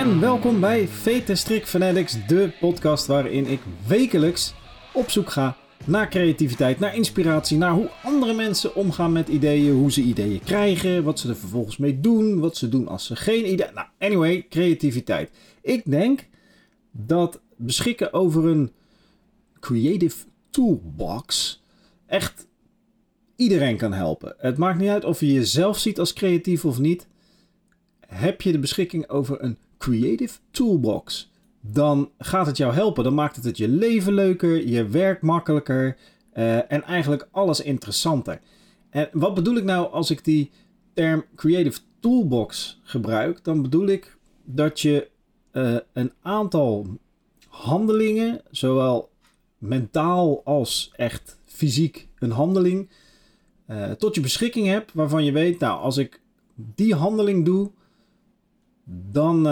En welkom bij Vete Strik Fanatics, de podcast waarin ik wekelijks op zoek ga naar creativiteit, naar inspiratie, naar hoe andere mensen omgaan met ideeën, hoe ze ideeën krijgen, wat ze er vervolgens mee doen, wat ze doen als ze geen idee... Nou, anyway, creativiteit. Ik denk dat beschikken over een creative toolbox echt iedereen kan helpen. Het maakt niet uit of je jezelf ziet als creatief of niet. Heb je de beschikking over een creative toolbox, dan gaat het jou helpen. Dan maakt het je leven leuker, je werk makkelijker en eigenlijk alles interessanter. En wat bedoel ik nou als ik die term creative toolbox gebruik? Dan bedoel ik dat je een aantal handelingen, zowel mentaal als echt fysiek een handeling, tot je beschikking hebt waarvan je weet, nou, als ik die handeling doe, dan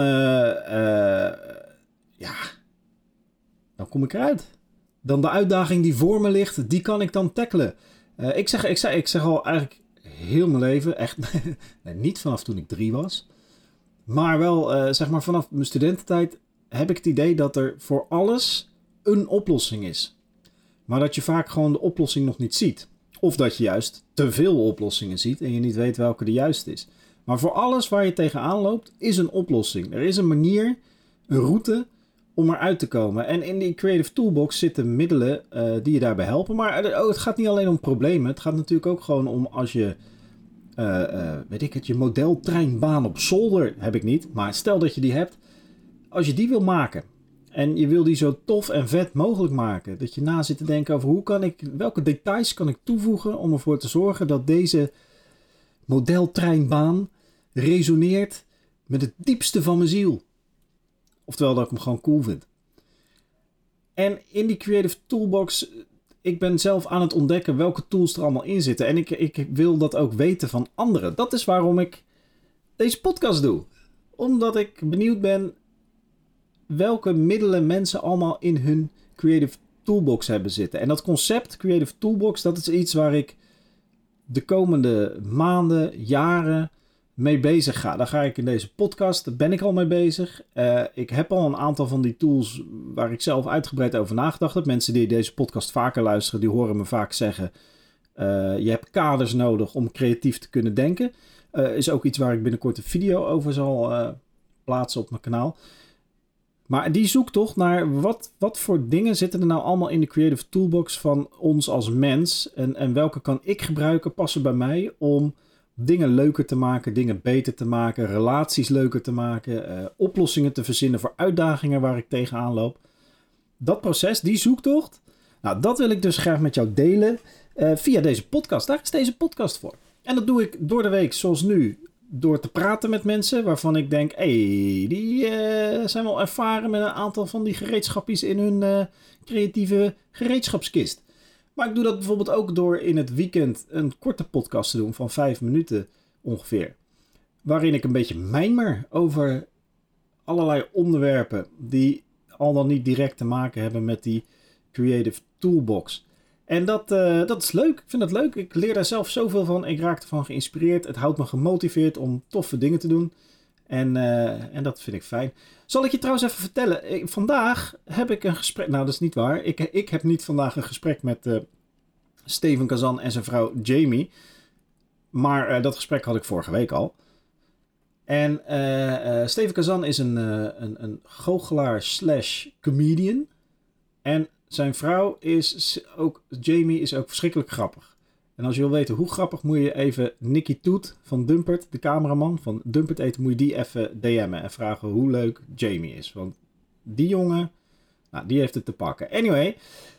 dan kom ik eruit. Dan de uitdaging die voor me ligt, die kan ik dan tackelen. Ik zeg al eigenlijk heel mijn leven, echt nee, niet vanaf toen ik 3 was, maar wel zeg maar vanaf mijn studententijd heb ik het idee dat er voor alles een oplossing is. Maar dat je vaak gewoon de oplossing nog niet ziet. Of dat je juist te veel oplossingen ziet en je niet weet welke de juiste is. Maar voor alles waar je tegenaan loopt, is een oplossing. Er is een manier, een route om eruit te komen. En in die Creative Toolbox zitten middelen die je daarbij helpen. Maar het gaat niet alleen om problemen. Het gaat natuurlijk ook gewoon om als je, je modeltreinbaan op zolder heb ik niet. Maar stel dat je die hebt. Als je die wil maken en je wil die zo tof en vet mogelijk maken. Dat je na zit te denken over welke details kan ik toevoegen om ervoor te zorgen dat deze modeltreinbaan resoneert met het diepste van mijn ziel. Oftewel dat ik hem gewoon cool vind. En in die Creative Toolbox, ik ben zelf aan het ontdekken welke tools er allemaal in zitten. En ik wil dat ook weten van anderen. Dat is waarom ik deze podcast doe. Omdat ik benieuwd ben welke middelen mensen allemaal in hun Creative Toolbox hebben zitten. En dat concept Creative Toolbox, dat is iets waar ik de komende maanden, jaren mee bezig ga. Daar ga ik in deze podcast, daar ben ik al mee bezig. Ik heb al een aantal van die tools waar ik zelf uitgebreid over nagedacht heb. Mensen die deze podcast vaker luisteren, die horen me vaak zeggen, je hebt kaders nodig om creatief te kunnen denken. Is ook iets waar ik binnenkort een video over zal plaatsen op mijn kanaal. Maar die zoektocht naar wat voor dingen zitten er nou allemaal in de Creative Toolbox van ons als mens. En welke kan ik gebruiken, passen bij mij om dingen leuker te maken, dingen beter te maken, relaties leuker te maken, oplossingen te verzinnen voor uitdagingen waar ik tegenaan loop. Dat proces, die zoektocht, nou dat wil ik dus graag met jou delen via deze podcast. Daar is deze podcast voor. En dat doe ik door de week zoals nu. Door te praten met mensen waarvan ik denk, die zijn wel ervaren met een aantal van die gereedschapjes in hun creatieve gereedschapskist. Maar ik doe dat bijvoorbeeld ook door in het weekend een korte podcast te doen van 5 minuten ongeveer. Waarin ik een beetje mijmer over allerlei onderwerpen die al dan niet direct te maken hebben met die Creative Toolbox. En dat is leuk. Ik vind dat leuk. Ik leer daar zelf zoveel van. Ik raak ervan geïnspireerd. Het houdt me gemotiveerd om toffe dingen te doen. En dat vind ik fijn. Zal ik je trouwens even vertellen. Vandaag heb ik een gesprek. Nou, dat is niet waar. Ik heb niet vandaag een gesprek met Steven Kazan en zijn vrouw Jamie. Maar dat gesprek had ik vorige week al. En Steven Kazan is een goochelaar / comedian. En zijn vrouw Jamie is ook verschrikkelijk grappig. En als je wil weten hoe grappig, moet je even Nicky Toet van Dumpert, de cameraman van Dumpert Eten, moet je die even DM'en en vragen hoe leuk Jamie is. Want die jongen, nou, die heeft het te pakken. Anyway,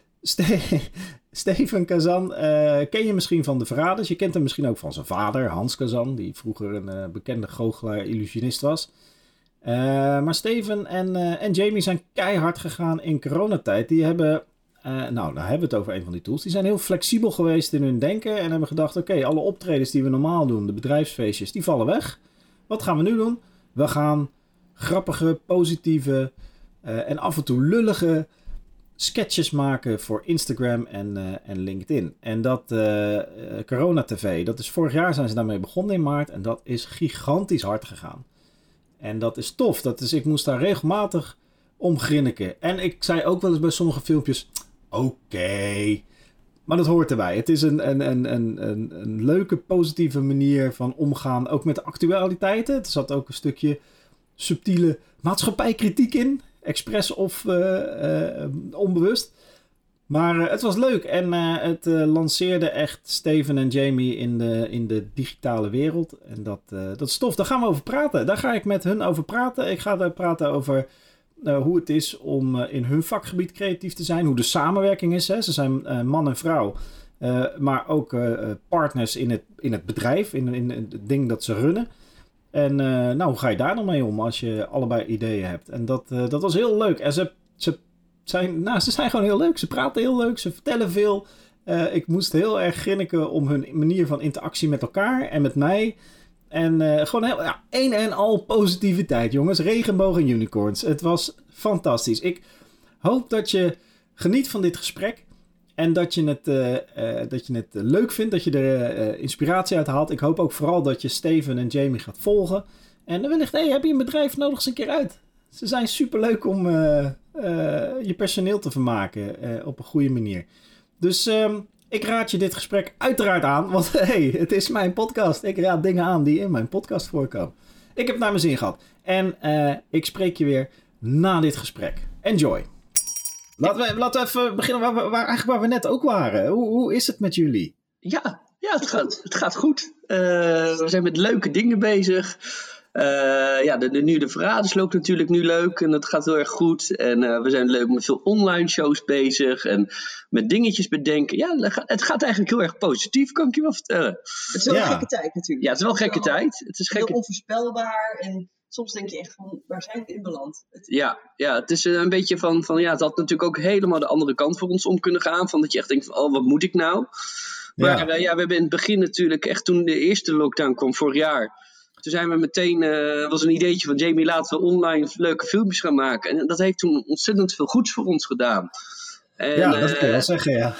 Steven Kazan ken je misschien van de Verraders. Je kent hem misschien ook van zijn vader, Hans Kazan, die vroeger een bekende goochelaar illusionist was. Maar Steven en Jamie zijn keihard gegaan in coronatijd. Die hebben, nou hebben we het over een van die tools. Die zijn heel flexibel geweest in hun denken en hebben gedacht, oké, alle optredens die we normaal doen, de bedrijfsfeestjes, die vallen weg. Wat gaan we nu doen? We gaan grappige, positieve en af en toe lullige sketches maken voor Instagram en LinkedIn. En dat Corona TV, dat is vorig jaar zijn ze daarmee begonnen in maart en dat is gigantisch hard gegaan. En dat is tof. Ik moest daar regelmatig om grinniken. En ik zei ook wel eens bij sommige filmpjes... Oké. Maar dat hoort erbij. Het is een leuke, positieve manier van omgaan. Ook met de actualiteiten. Er zat ook een stukje subtiele maatschappijkritiek in. Expres of onbewust. Maar het was leuk. En het lanceerde echt Steven en Jamie in de digitale wereld. En dat is tof. Daar gaan we over praten. Daar ga ik met hun over praten. Ik ga daar praten over... hoe het is om in hun vakgebied creatief te zijn. Hoe de samenwerking is. Hè. Ze zijn man en vrouw. Maar ook partners in het bedrijf. In het ding dat ze runnen. En hoe ga je daar dan mee om als je allebei ideeën hebt? En dat was heel leuk. En ze zijn gewoon heel leuk. Ze praten heel leuk. Ze vertellen veel. Ik moest heel erg grinniken om hun manier van interactie met elkaar en met mij... En gewoon een en al positiviteit, jongens. Regenboog en unicorns. Het was fantastisch. Ik hoop dat je geniet van dit gesprek. En dat je het leuk vindt. Dat je er inspiratie uit haalt. Ik hoop ook vooral dat je Steven en Jamie gaat volgen. En wellicht, heb je een bedrijf nodig eens een keer uit. Ze zijn superleuk om je personeel te vermaken. Op een goede manier. Dus... ik raad je dit gesprek uiteraard aan, want het is mijn podcast. Ik raad dingen aan die in mijn podcast voorkomen. Ik heb het naar mijn zin gehad. En ik spreek je weer na dit gesprek. Enjoy. Laten we even beginnen waar we net ook waren. Hoe is het met jullie? Ja, het gaat goed. We zijn met leuke dingen bezig. De Verraders loopt natuurlijk nu leuk en dat gaat heel erg goed. En we zijn leuk met veel online shows bezig en met dingetjes bedenken. Ja, het gaat eigenlijk heel erg positief, kan ik je wel vertellen. Het is wel een gekke tijd natuurlijk. Ja, het is wel een gekke tijd. Het is heel onvoorspelbaar en soms denk je echt van, waar zijn we in beland? Ja, het is een beetje van het had natuurlijk ook helemaal de andere kant voor ons om kunnen gaan. Van dat je echt denkt van, wat moet ik nou? Maar we hebben in het begin natuurlijk echt toen de eerste lockdown kwam vorig jaar... Toen zijn we meteen, was een ideetje van Jamie, laten we online leuke filmpjes gaan maken. En dat heeft toen ontzettend veel goeds voor ons gedaan. En, dat kan je wel zeggen, ja.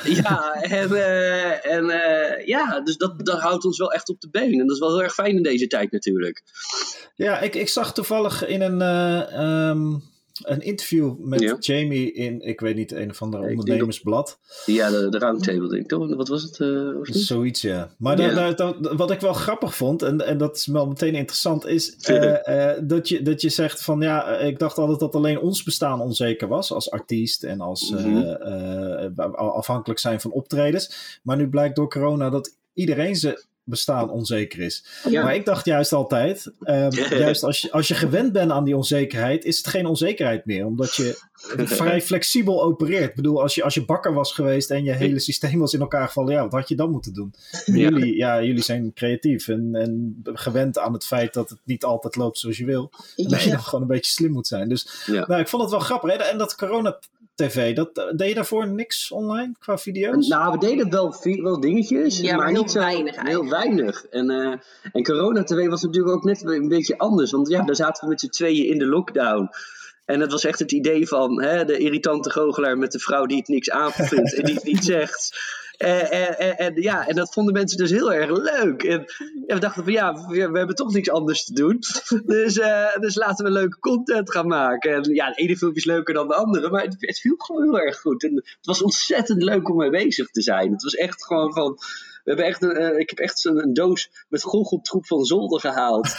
Dus dat houdt ons wel echt op de been. En dat is wel heel erg fijn in deze tijd natuurlijk. Ja, ik zag toevallig in een interview met Jamie in, ik weet niet, een of andere ondernemersblad. Ja, de roundtable denk ik toch? Wat was het? Zoiets, ja. Maar wat ik wel grappig vond, en dat is wel meteen interessant, is dat je zegt van ik dacht altijd dat alleen ons bestaan onzeker was als artiest en als afhankelijk zijn van optredens. Maar nu blijkt door corona dat iedereen ze bestaan onzeker is. Ja. Maar ik dacht juist altijd, juist als je gewend bent aan die onzekerheid, is het geen onzekerheid meer, omdat je vrij flexibel opereert. Ik bedoel, als je bakker was geweest en je hele systeem was in elkaar gevallen, wat had je dan moeten doen? Jullie zijn creatief en gewend aan het feit dat het niet altijd loopt zoals je wil. En dat je dan gewoon een beetje slim moet zijn. Dus ik vond het wel grappig. Hè? En dat corona-tv, deed je daarvoor niks online qua video's? Nou, we deden wel dingetjes, maar heel niet zo weinig. Heel weinig. En corona-tv was natuurlijk ook net een beetje anders. Want daar zaten we met z'n tweeën in de lockdown. En het was echt het idee van de irritante goochelaar met de vrouw die het niks aanvindt en die het niet zegt. En dat vonden mensen dus heel erg leuk. En we dachten van we hebben toch niks anders te doen. Dus laten we leuke content gaan maken. En de ene filmpje is leuker dan de andere. Maar het viel gewoon heel erg goed. En het was ontzettend leuk om mee bezig te zijn. Het was echt gewoon van... ik heb echt een doos met goocheltroep van zolder gehaald.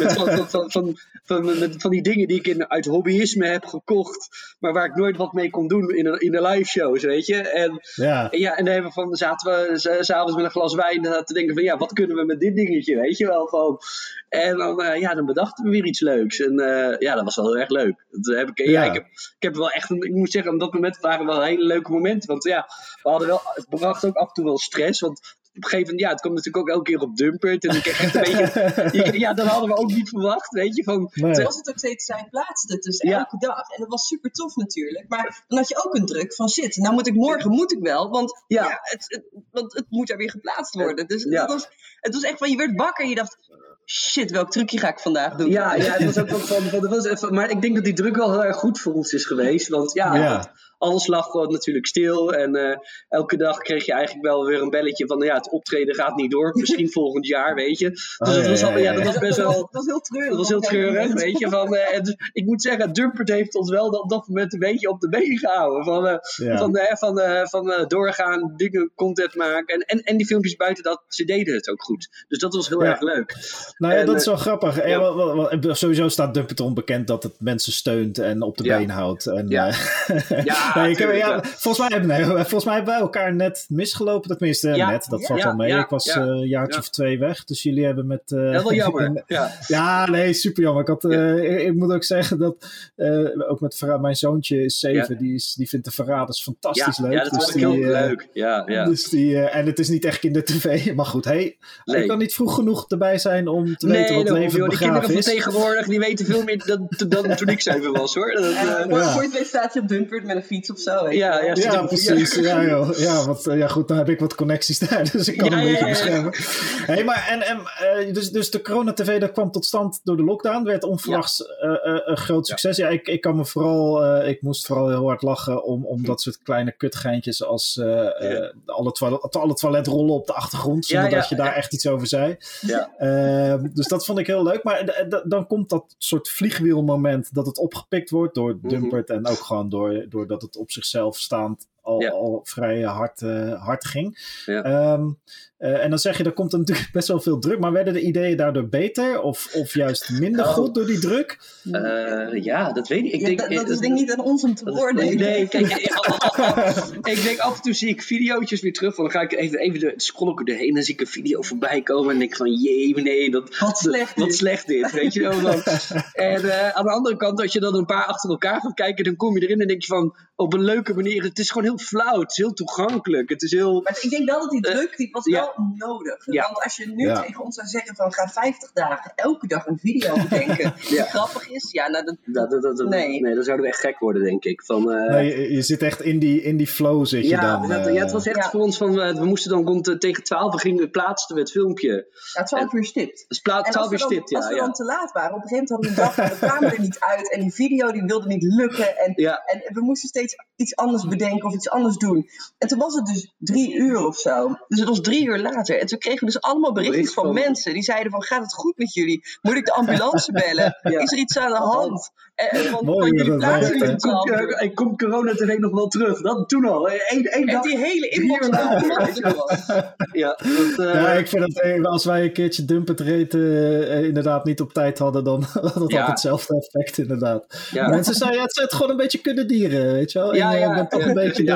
Van die dingen die ik uit hobbyisme heb gekocht. Maar waar ik nooit wat mee kon doen in de live shows, weet je. En dan zaten we s'avonds met een glas wijn te denken van wat kunnen we met dit dingetje, weet je wel. Van. En dan bedachten we weer iets leuks. En dat was wel heel erg leuk. Dat heb ik heb wel echt, ik moet zeggen, op dat moment waren wel hele leuke momenten. Want we hadden wel, het bracht ook af en toe wel stress. Want op een gegeven moment, het kwam natuurlijk ook elke keer op Dumpert. En ik echt een beetje, dat hadden we ook niet verwacht, weet je. Toen was het ook steeds, zij plaatste het dus elke dag. En dat was super tof natuurlijk. Maar dan had je ook een druk van shit, nou moet ik wel. Want het moet er weer geplaatst worden. Dus het was echt van, je werd wakker en je dacht... Shit, welk trucje ga ik vandaag doen? Het was ook maar ik denk dat die druk wel heel erg goed voor ons is geweest. Want alles lag gewoon natuurlijk stil. En elke dag kreeg je eigenlijk wel weer een belletje van, het optreden gaat niet door. Misschien volgend jaar, weet je. Dus dat was best wel... Dat was heel treurig. Dat was heel treurig, weet je. Dus ik moet zeggen, Dumpert heeft ons wel op dat moment een beetje op de been gehouden. Van doorgaan, dingen, content maken. En die filmpjes buiten dat, ze deden het ook goed. Dus dat was heel erg leuk. Nou ja, dat is wel grappig. Sowieso staat Dumpert erom bekend dat het mensen steunt en op de been houdt. En, volgens mij hebben wij elkaar net misgelopen. Tenminste, net. Dat valt wel mee. Ik was een jaartje of 2 weg. Dus jullie hebben met... dat is wel jammer. Super jammer. Ik moet ook zeggen dat ook met mijn zoontje is 7. Die vindt de Verraders fantastisch leuk. Ja, dat was heel leuk. Dus en het is niet echt kindertv. Maar goed, ik kan niet vroeg genoeg erbij zijn om te weten wat leven begraven is. Die kinderen van tegenwoordig, die weten veel meer dan toen ik 7 was, hoor. Voor je presentatie op Dumpert met een fiets of zo. Ja, precies. Goed, dan heb ik wat connecties daar. Dus ik kan een beetje beschermen. Hey, maar dus de corona-tv dat kwam tot stand door de lockdown. Werd onverwachts een groot succes. Ja, ik moest vooral heel hard lachen om dat soort kleine kutgeintjes als alle toiletrollen op de achtergrond. Zonder dat je daar echt iets over zei. Ja. Dus dat vond ik heel leuk. Maar dan komt dat soort vliegwielmoment dat het opgepikt wordt door Dumpert. En ook gewoon doordat het op zichzelf staand al vrij hard ging. Ja. En dan zeg je, er komt er natuurlijk best wel veel druk. Maar werden de ideeën daardoor beter? Of juist minder goed door die druk? Dat weet ik. Dat is denk ik niet aan ons om te oordelen. Nee, kijk, ik denk af en toe zie ik video's weer terug. Dan ga ik even scroll ik erheen. En dan zie ik een video voorbij komen. En denk ik van, nee, wat slecht dit. Weet je wel. En aan de andere kant, als je dan een paar achter elkaar gaat kijken. Dan kom je erin en denk je van, op een leuke manier. Het is gewoon heel flauw. Het is heel toegankelijk. Het is heel... Maar ik denk wel dat die druk, die was wel nodig. Ja. Want als je nu tegen ons zou zeggen van ga 50 dagen elke dag een video bedenken die grappig is, nee, dan zouden we echt gek worden, denk ik. Je zit echt in die flow zit je dan. Het was echt voor ons van, we moesten dan tegen 12 plaatsten we het filmpje. 12 uur stipt. Dus 12 uur stipt, Als we dan te laat waren, op een gegeven moment hadden we gedacht, we kwamen er niet uit en die video die wilde niet lukken en we moesten steeds iets anders bedenken of iets anders doen. En toen was het dus 3 uur of zo. Dus het was 3 uur later. En toen kregen we dus allemaal berichten van mensen. Die zeiden van, gaat het goed met jullie? Moet ik de ambulance bellen? Is er iets aan de hand? Van jullie plaatsen en komt corona-tv nog wel terug? Dat toen al. Eén dag. Die hele inbox ik vind dat als wij een keertje Dumpert reten inderdaad niet op tijd hadden, dan had het altijd hetzelfde effect inderdaad. Ja. Mensen zeiden, het zijn gewoon een beetje kuddedieren, weet je wel? Je bent toch een beetje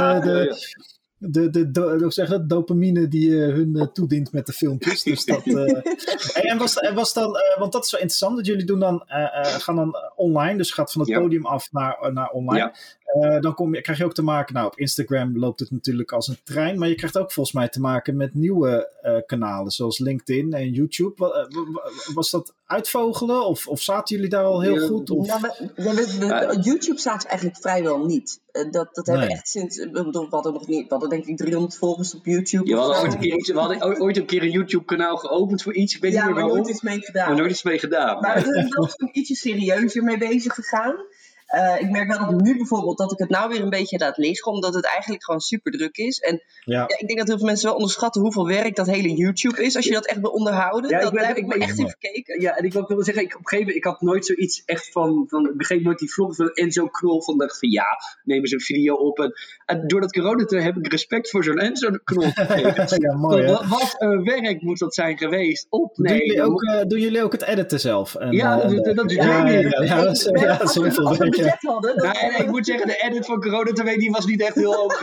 de dopamine die hun toedient met de filmpjes. Dus dat, en was dan, want dat is wel interessant, dat jullie doen dan, gaan dan online, dus gaat van het podium af naar online. Ja. Dan krijg je ook te maken, op Instagram loopt het natuurlijk als een trein, maar je krijgt ook volgens mij te maken met nieuwe kanalen, zoals LinkedIn en YouTube. Was dat uitvogelen of zaten jullie daar al heel goed? Of? YouTube staat eigenlijk vrijwel niet. Dat hebben we echt sinds, we hadden denk ik 300 volgers op YouTube. We hadden ooit een keer een YouTube kanaal geopend voor iets, ik weet niet meer waarom. Nooit iets mee gedaan. Maar we zijn wel ietsje serieuzer mee bezig gegaan. Ik merk wel dat nu bijvoorbeeld dat ik het nou weer een beetje laat lezen, omdat het eigenlijk gewoon super druk is. En ik denk dat heel veel mensen wel onderschatten hoeveel werk dat hele YouTube is, als je dat echt wil onderhouden. Daar heb ik me echt in gekeken. Ja, en ik wil ook wel zeggen, op een gegeven moment, ik had nooit zoiets echt ik begreep nooit die vlog van Enzo Knol, van dacht van neem eens een video op. En door dat corona heb ik respect voor zo'n Enzo Knol gekregen. Mooi, wat een werk moet dat zijn geweest. Doen jullie ook het editen zelf? En, dat doe je. Dat is heel veel werk. En ik moet zeggen, de edit van Corona TV die was niet echt heel hoog.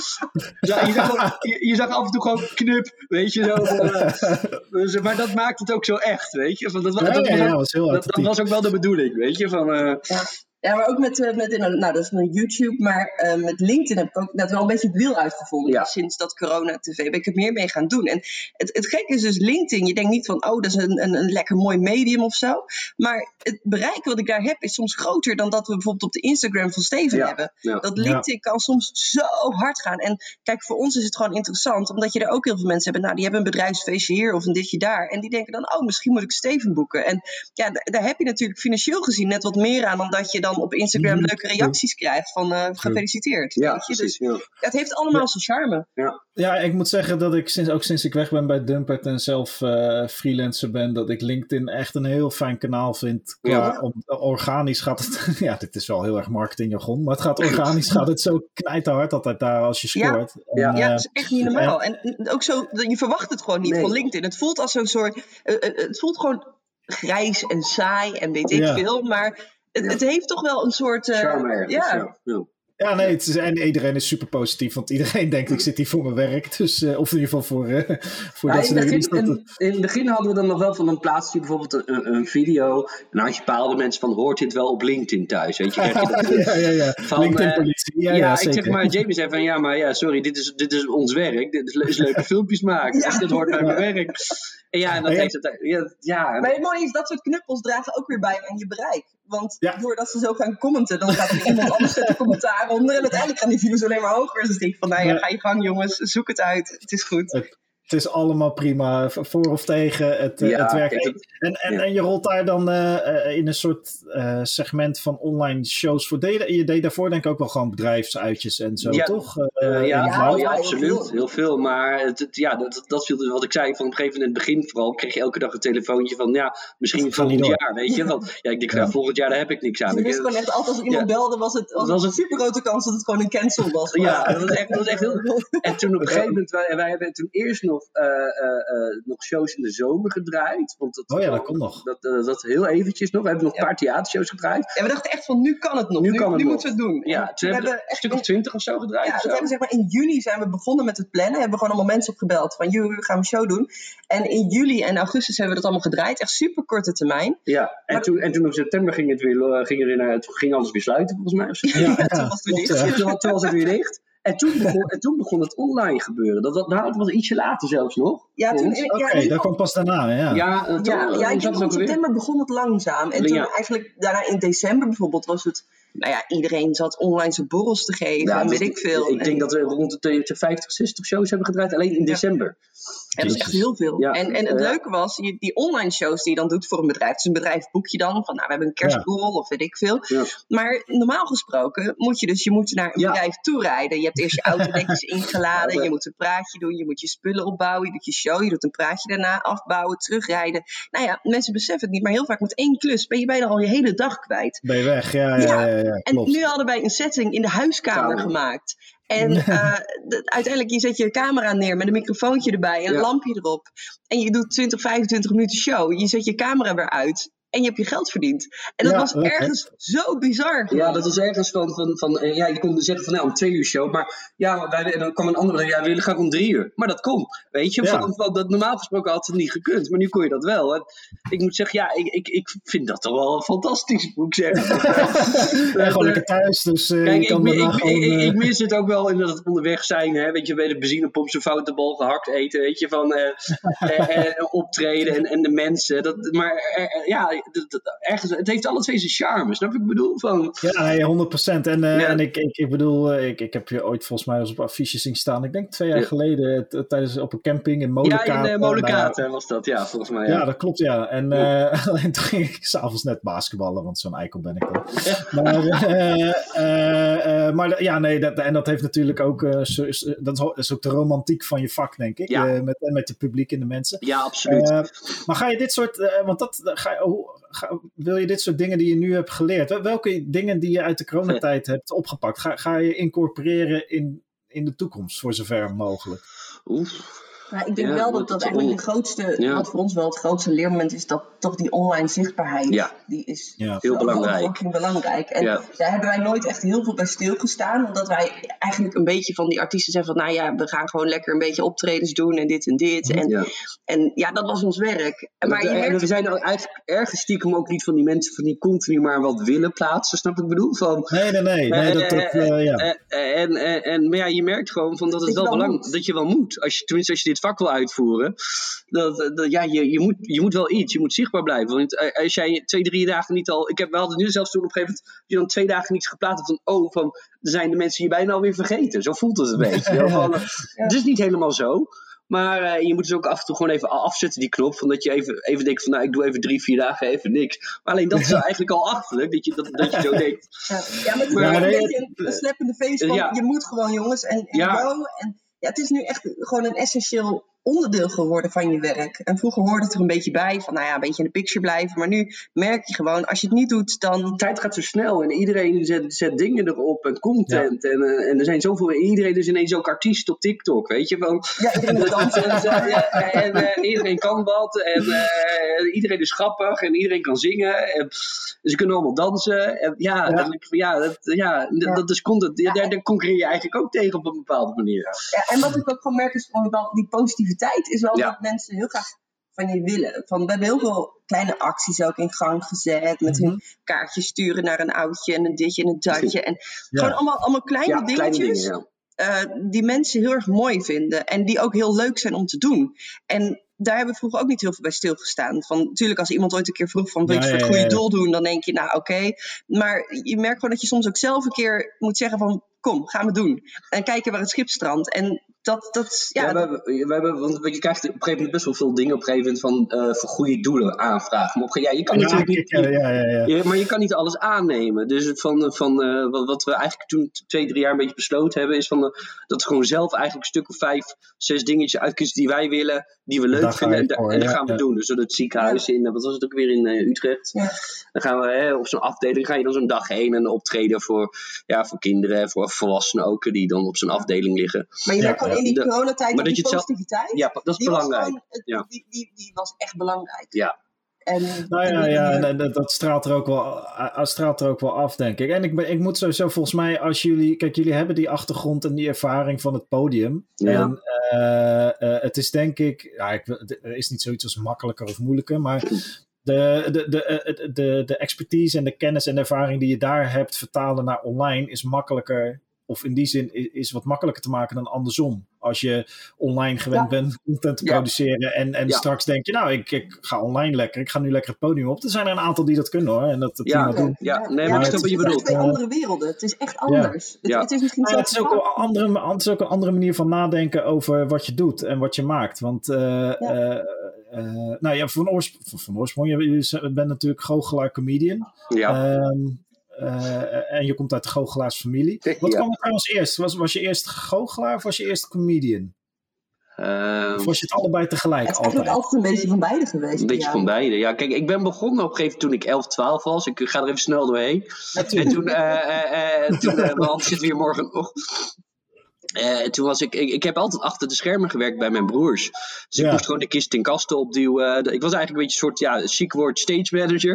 Je zag af en toe gewoon knup, weet je zo. Maar dat maakt het ook zo echt, weet je. Dat was ook wel de bedoeling, weet je. Ja, maar ook dat is met YouTube, maar met LinkedIn heb ik ook net wel een beetje het wiel uitgevonden. Ja. Sinds dat corona-tv ben ik er meer mee gaan doen. En het gekke is dus LinkedIn, je denkt niet van, dat is een lekker mooi medium of zo. Maar het bereik wat ik daar heb is soms groter dan dat we bijvoorbeeld op de Instagram van Steven hebben. Ja. Dat LinkedIn kan soms zo hard gaan. En kijk, voor ons is het gewoon interessant, omdat je er ook heel veel mensen hebt. Die hebben een bedrijfsfeestje hier of een ditje daar. En die denken dan, misschien moet ik Steven boeken. En daar heb je natuurlijk financieel gezien net wat meer aan dan dat je dan dan op Instagram leuke reacties krijgt van gefeliciteerd. Ja, weet je? precies, Dus het heeft allemaal zijn charme. Ja, ik moet zeggen dat ik sinds ik weg ben bij Dumpert en zelf freelancer ben, dat ik LinkedIn echt een heel fijn kanaal vind. Organisch gaat het, ja, dit is wel heel erg marketingjargon, maar het gaat organisch gaat het zo knijterhard altijd daar als je scoort. Ja, dat is echt niet normaal. En ook zo, je verwacht het gewoon niet van LinkedIn. Het voelt als zo'n soort, het voelt gewoon grijs en saai en weet ik veel, maar het heeft toch wel een soort... charme ergens, Ja, nee, en iedereen is super positief, want iedereen denkt ik zit hier voor mijn werk. Dus, of in ieder geval voor dat soort dingen. In het begin hadden we dan nog wel van een plaatsje bijvoorbeeld een video. En dan had je bepaalde mensen van hoort dit wel op LinkedIn thuis. Weet je, van, LinkedIn-politie. Ja, ik zeg maar, Jamie zei van sorry, dit is ons werk. Dit is leuke filmpjes maken. Dit hoort bij mijn werk. En dat heeft het. Maar het mooie is, dat soort knuppels dragen ook weer bij aan je bereik. Want doordat ze zo gaan commenten, dan gaat er iemand anders zetten commentaar onder. En uiteindelijk gaan die views alleen maar hoger. Dus ik denk van, ga je gang jongens, zoek het uit. Het is goed. Het is allemaal prima, voor of tegen, het werkt. En je rolt daar dan in een soort segment van online shows voor. Je deed daarvoor denk ik ook wel gewoon bedrijfsuitjes en zo, toch? Absoluut. Heel veel. Maar dat viel dus wat ik zei. Van op een gegeven moment in het begin vooral kreeg je elke dag een telefoontje van misschien volgend jaar, weet je. Want ik denk volgend jaar daar heb ik niks aan. Je wist gewoon echt altijd als iemand belde was het een super grote kans dat het gewoon een cancel was. Ja, dat was echt heel... En toen op een gegeven moment, wij hebben toen eerst nog shows in de zomer gedraaid. Want dat kon nog. Dat heel eventjes nog. We hebben nog een paar theatershows gedraaid. En we dachten echt van, nu kan het nog. Nu moeten we het doen. Ja, toen hebben we een stuk of 20 of zo gedraaid. Ja, we hebben, zeg maar, in juni zijn we begonnen met het plannen. Hebben we gewoon allemaal mensen opgebeld van, we gaan een show doen. En in juli en augustus hebben we dat allemaal gedraaid. Echt super korte termijn. Ja, en toen in september ging alles weer sluiten volgens mij. Toen was het weer dicht. Toen was het weer dicht. En toen begon het online gebeuren. Dat was ietsje later zelfs nog. Ja, dat kwam pas daarna. Ik denk in september begon het langzaam. En toen eigenlijk daarna in december bijvoorbeeld was het... iedereen zat online zijn borrels te geven en weet ik veel. Ik denk dat we rond de 50, 60 shows hebben gedraaid alleen in december. Ja, dat is echt heel veel. Ja. En het leuke was, die online shows die je dan doet voor een bedrijf. Dus een bedrijf boek je dan van, we hebben een kerstborrel of weet ik veel. Ja. Maar normaal gesproken moet je naar een bedrijf toe rijden. Je hebt eerst je auto netjes ingeladen. Je moet een praatje doen. Je moet je spullen opbouwen. Je doet je show. Je doet een praatje daarna afbouwen, terugrijden. Mensen beseffen het niet. Maar heel vaak met één klus ben je bijna al je hele dag kwijt. Ben je weg, ja, en nu hadden wij een setting in de huiskamer gemaakt. En uiteindelijk, je zet je camera neer met een microfoontje erbij en een lampje erop. En je doet 20, 25 minuten show. Je zet je camera weer uit. En je hebt je geld verdiend. En dat was ergens zo bizar. Ja, dat was ergens van je kon zeggen van om 2 uur show. Maar en dan kwam een andere, we willen graag om 3 uur. Maar dat kon, weet je. Dat normaal gesproken had het niet gekund. Maar nu kon je dat wel. En ik moet zeggen, ik vind dat toch wel fantastisch, moet ik zeggen. Gewoon lekker thuis. Dus, kijk, ik mis het ook wel in dat het onderweg zijn. Hè, weet je, bij de benzinepomp zo'n foute bal gehakt eten. Weet je, van optreden en de mensen. Ergens, het heeft alle twee zijn charme, snap ik bedoel? Ja, 100%. En ik bedoel, ik heb je ooit volgens mij eens op affiches zien staan. Ik denk 2 jaar geleden tijdens op een camping in Molenkaat. Ja, in Molenkaat was dat, volgens mij. Ja, dat klopt, ja. En alleen toen ging ik s'avonds net basketballen, want zo'n eikel ben ik dan. En dat heeft natuurlijk ook, dat is ook de romantiek van je vak, denk ik. Met het publiek en de mensen. Ja, absoluut. Maar ga je dit soort, wil je dit soort dingen die je nu hebt geleerd, welke dingen die je uit de coronatijd hebt opgepakt, ga je incorporeren in de toekomst, voor zover mogelijk? Maar ik denk wel dat eigenlijk de grootste, wat voor ons wel het grootste leermoment is, dat toch die online zichtbaarheid, die is heel belangrijk. En daar hebben wij nooit echt heel veel bij stilgestaan, omdat wij eigenlijk een beetje van die artiesten zeggen van, we gaan gewoon lekker een beetje optredens doen en dit en dit. En dat was ons werk. Maar we zijn eigenlijk ergens stiekem ook niet van die mensen die continu maar wat willen plaatsen, snap ik bedoel? Maar je merkt gewoon van dat het wel belangrijk is dat je wel moet. Tenminste, als je dit vak wil uitvoeren, je moet wel iets, je moet zichtbaar blijven. Want als jij 2-3 dagen niet al... We hadden nu zelfs toen op een gegeven moment, je dan 2 dagen niets geplaatst hebt dan zijn de mensen je bijna alweer vergeten. Zo voelt het een beetje. Het is niet helemaal zo. Maar je moet dus ook af en toe gewoon even afzetten die knop. Van dat je even denkt van ik doe even 3-4 dagen even niks. Maar alleen dat is eigenlijk al achterlijk. Dat je zo denkt. Ja, maar het is een beetje een sleppende face van je moet gewoon jongens en go. En het is nu echt gewoon een essentieel onderdeel geworden van je werk. En vroeger hoorde het er een beetje bij van een beetje in de picture blijven. Maar nu merk je gewoon, als je het niet doet, dan... De tijd gaat zo snel en iedereen zet dingen erop en content. Ja. En er zijn zoveel... Iedereen is ineens ook artiest op TikTok, weet je wel. Ja, iedereen moet dansen. En iedereen kan wat. En iedereen is grappig en iedereen kan zingen. En ze kunnen allemaal dansen. En dat is content. Ja, daar concurreer je eigenlijk ook tegen op een bepaalde manier. Ja, en wat ik ook gewoon merk is gewoon wel die positiviteit is wel dat mensen heel graag van je willen. We hebben heel veel kleine acties ook in gang gezet. Met hun kaartjes sturen naar een oudje en een ditje en een datje. En gewoon allemaal kleine dingetjes. Kleine dingen, die mensen heel erg mooi vinden. En die ook heel leuk zijn om te doen. En daar hebben we vroeger ook niet heel veel bij stilgestaan. Natuurlijk, als iemand ooit een keer vroeg van wil je het voor het goede doel doen, dan denk je oké. Maar je merkt gewoon dat je soms ook zelf een keer moet zeggen van kom, gaan we doen. En kijken waar het schip strandt. En we hebben, want je krijgt op een gegeven moment best wel veel dingen op een gegeven moment van voor goede doelen aanvragen. Maar je kan natuurlijk niet, maar je kan niet alles aannemen. Dus wat we eigenlijk toen 2-3 jaar een beetje besloten hebben, is dat we gewoon zelf eigenlijk een stuk of 5-6 dingetjes uitkiezen die wij willen, die we leuk vinden. En dat gaan we doen. Dus het ziekenhuis in, wat was het ook weer in Utrecht. Ja. Dan gaan we op zo'n afdeling, ga je dan zo'n dag heen en optreden voor kinderen, voor volwassenen ook, die dan op zo'n afdeling liggen. Maar je merkt gewoon in die coronatijd dat die positiviteit. Ja, dat is belangrijk. Die was echt belangrijk. Ja. En dat straalt er ook wel af, denk ik. En ik moet sowieso volgens mij, als jullie hebben die achtergrond en die ervaring van het podium. Ja. En het is denk ik, er is niet zoiets als makkelijker of moeilijker, maar de expertise en de kennis en de ervaring die je daar hebt vertalen naar online is makkelijker. Of in die zin is wat makkelijker te maken dan andersom. Als je online gewend bent content te produceren en straks denk je, ik ga online lekker. Ik ga nu lekker het podium op. Er zijn er een aantal die dat kunnen hoor. En dat prima doen. Maar ik snap wat je bedoelt. Het zijn twee andere werelden. Het is echt anders. Het is misschien het is ook een andere manier van nadenken over wat je doet en wat je maakt. Want van oorsprong, je bent natuurlijk goochelaar comedian. Ja. En je komt uit de goochelaarsfamilie. Wat kwam er trouwens eerst? Was je eerst goochelaar of was je eerst comedian? Of was je het allebei tegelijk? Het is eigenlijk altijd een beetje van beide geweest. Een beetje van beide, ja. Kijk, ik ben begonnen op een gegeven moment toen ik 11, 12 was. Ik ga er even snel doorheen. En toen want zit weer morgen nog. Toen was ik heb altijd achter de schermen gewerkt bij mijn broers. Dus ik moest gewoon de kist in kasten opduwen. Ik was eigenlijk een beetje een soort, chic woord, stage manager.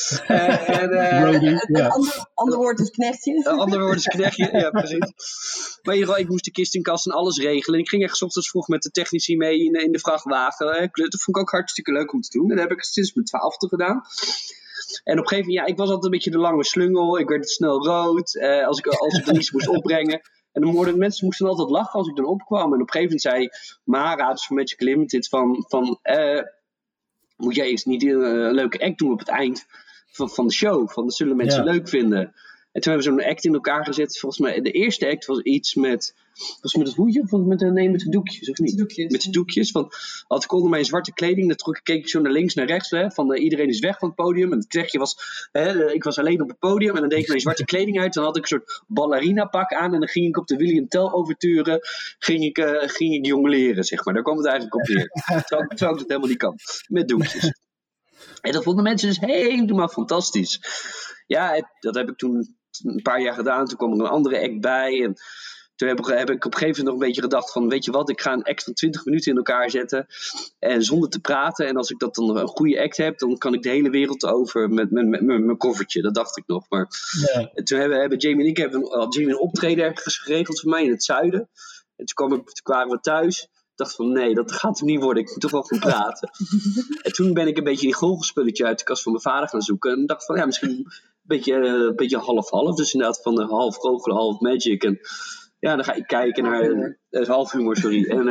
Ander woord is knechtje. Ander woord is knechtje, ja precies. Maar in ieder geval, ik moest de kist in kast en alles regelen. Ik ging echt 's ochtends vroeg met de technici mee in de vrachtwagen. Dat vond ik ook hartstikke leuk om te doen. En dat heb ik sinds mijn 12e gedaan. En op een gegeven moment, ik was altijd een beetje de lange slungel. Ik werd snel rood. Als ik de iets moest opbrengen. En de mensen moesten altijd lachen als ik dan opkwam. En op een gegeven moment zei Mara, dus van Magic Limited, van moet jij eens niet een leuke act doen op het eind van de show? Dat zullen mensen leuk vinden. En toen hebben we zo'n act in elkaar gezet. Volgens mij, de eerste act was iets met het hoedje of met de doekjes, of niet? Met de doekjes. Had ik onder mijn zwarte kleding, dan keek ik zo naar links, naar rechts. Iedereen is weg van het podium. En het knechtje was, ik was alleen op het podium. En dan deed ik mijn zwarte kleding uit. Dan had ik een soort ballerina pak aan. En dan ging ik op de William Tell overturen. Ging ik jongleren, zeg maar. Daar kwam het eigenlijk op neer. Terwijl ik het helemaal niet kan. Met doekjes. En dat vonden mensen dus helemaal fantastisch. Ja, dat heb ik toen een paar jaar gedaan. Toen kwam er een andere act bij. En toen heb ik op een gegeven moment nog een beetje gedacht van, weet je wat, ik ga een act van 20 minuten in elkaar zetten. En zonder te praten. En als ik dat dan een goede act heb, dan kan ik de hele wereld over met mijn koffertje. Dat dacht ik nog. Maar toen hebben Jamie en ik een optreden ergens geregeld voor mij in het zuiden. En toen kwamen we thuis. Ik dacht van, nee, dat gaat hem niet worden. Ik moet toch wel gaan praten. En toen ben ik een beetje die goochelspulletje uit de kast van mijn vader gaan zoeken. En dacht van, misschien een beetje half-half. Dus inderdaad van half goochelen, half magic. En dan ga ik kijken naar... half humor, sorry. Ik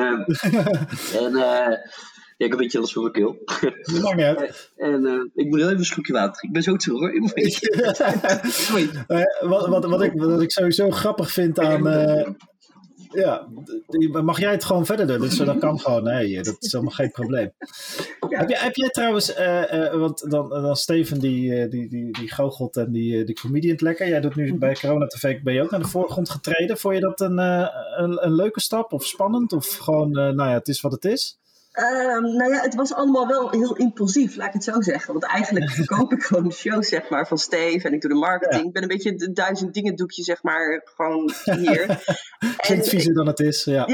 heb een beetje alles voor mijn keel. Ik moet heel even een slokje water drinken. Ik ben zo terug hoor. Wat ik sowieso grappig vind aan... mag jij het gewoon verder doen? Dus dat kan gewoon. Nee, dat is helemaal geen probleem. Ja. Heb jij trouwens, want dan Steven die goochelt en die comedian lekker. Jij doet nu bij Corona TV, ben je ook naar de voorgrond getreden. Vond je dat een leuke stap of spannend? Of gewoon, het is wat het is? Het was allemaal wel heel impulsief, laat ik het zo zeggen. Want eigenlijk verkoop ik gewoon de show, zeg maar, van Steve. En ik doe de marketing. Ik ben een beetje de 1000 dingen doekje, zeg maar, gewoon hier. Klinkt viezer dan het is, ja.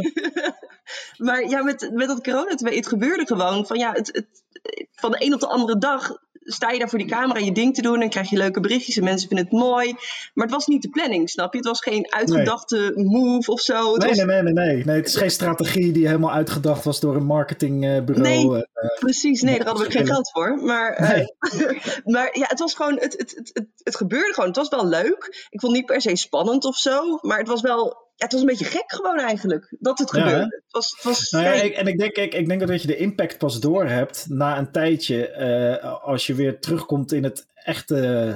Maar met dat corona, het gebeurde gewoon van van de een op de andere dag sta je daar voor die camera je ding te doen en krijg je leuke berichtjes en mensen vinden het mooi. Maar het was niet de planning, snap je? Het was geen uitgedachte move of zo. Nee. Het is geen strategie die helemaal uitgedacht was door een marketingbureau. Nee, precies. Nee, daar hadden we geen geld voor. Maar, maar het was gewoon, het gebeurde gewoon. Het was wel leuk. Ik vond het niet per se spannend of zo, maar het was wel... Ja, het was een beetje gek gewoon eigenlijk, dat het gebeurde. Het was ik denk dat je de impact pas door hebt na een tijdje, als je weer terugkomt in het echte...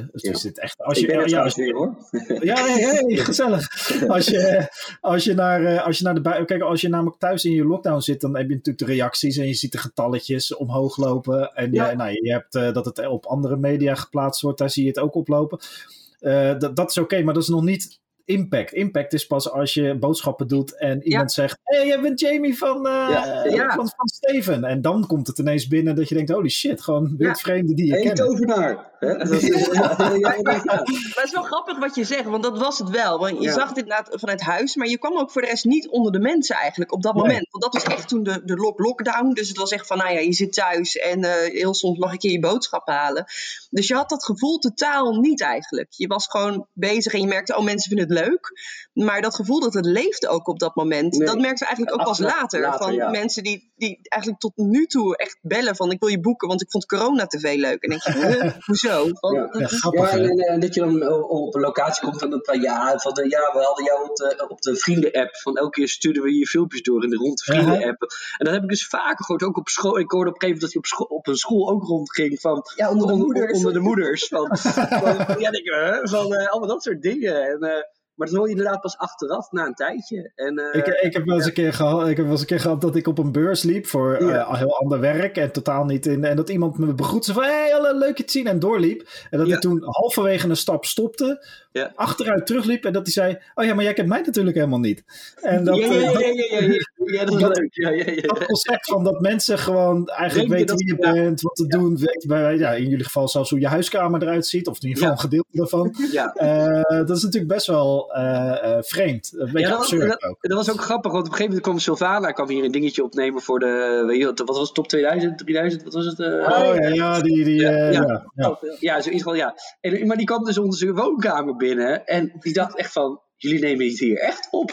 Ik ben er trouwens weer, hoor. Ja, gezellig. Als je naar de kijk, als je namelijk thuis in je lockdown zit, dan heb je natuurlijk de reacties en je ziet de getalletjes omhoog lopen. En je hebt dat het op andere media geplaatst wordt, daar zie je het ook oplopen. Dat is oké, maar dat is nog niet... Impact is pas als je boodschappen doet en iemand zegt... Hey, jij bent Jamie van Steven. En dan komt het ineens binnen dat je denkt... Holy shit, gewoon wildvreemden die je kent. Tovenaar. Maar het is wel grappig wat je zegt, want dat was het wel. Want je zag het inderdaad vanuit huis, maar je kwam ook voor de rest niet onder de mensen eigenlijk op dat moment. Want dat was echt toen de lockdown. Dus het was echt van, je zit thuis en heel soms mag ik je boodschappen halen. Dus je had dat gevoel totaal niet eigenlijk. Je was gewoon bezig en je merkte, mensen vinden het leuk. Maar dat gevoel dat het leefde ook op dat moment, dat merkte we eigenlijk ook pas later. Van mensen die eigenlijk tot nu toe echt bellen van, ik wil je boeken, want ik vond Corona TV leuk. En denk je, hoezo? En dat je dan op een locatie komt en dat we hadden jou op de vrienden-app. Van elke keer stuurden we je filmpjes door in de rond de vrienden-app. En dat heb ik dus vaker gehoord, ook op school. Ik hoorde op een gegeven moment dat je op een school ook rondging van onder de moeders. Allemaal dat soort dingen. Maar dat hoor je inderdaad pas achteraf, na een tijdje. Ik heb wel eens een keer gehad dat ik op een beurs liep voor heel ander werk en totaal niet in. En dat iemand me begroette van, hey, leuk je te zien, en doorliep. En dat hij toen halverwege een stap stopte, achteruit terugliep en dat hij zei, oh ja, maar jij kent mij natuurlijk helemaal niet. En dat, dat is leuk. Dat concept van dat mensen gewoon eigenlijk weten wie je bent, wat te doen, in jullie geval zelfs hoe je huiskamer eruit ziet, of in ieder geval een gedeelte daarvan. Dat is natuurlijk best wel vreemd. Een beetje absurd ook. Dat was ook grappig, want op een gegeven moment kwam Sylvana hier een dingetje opnemen voor wat was het, top 2000, 3000, wat was het? Zoiets van, maar die kwam dus onze woonkamer binnen en die dacht echt van, jullie nemen het hier echt op.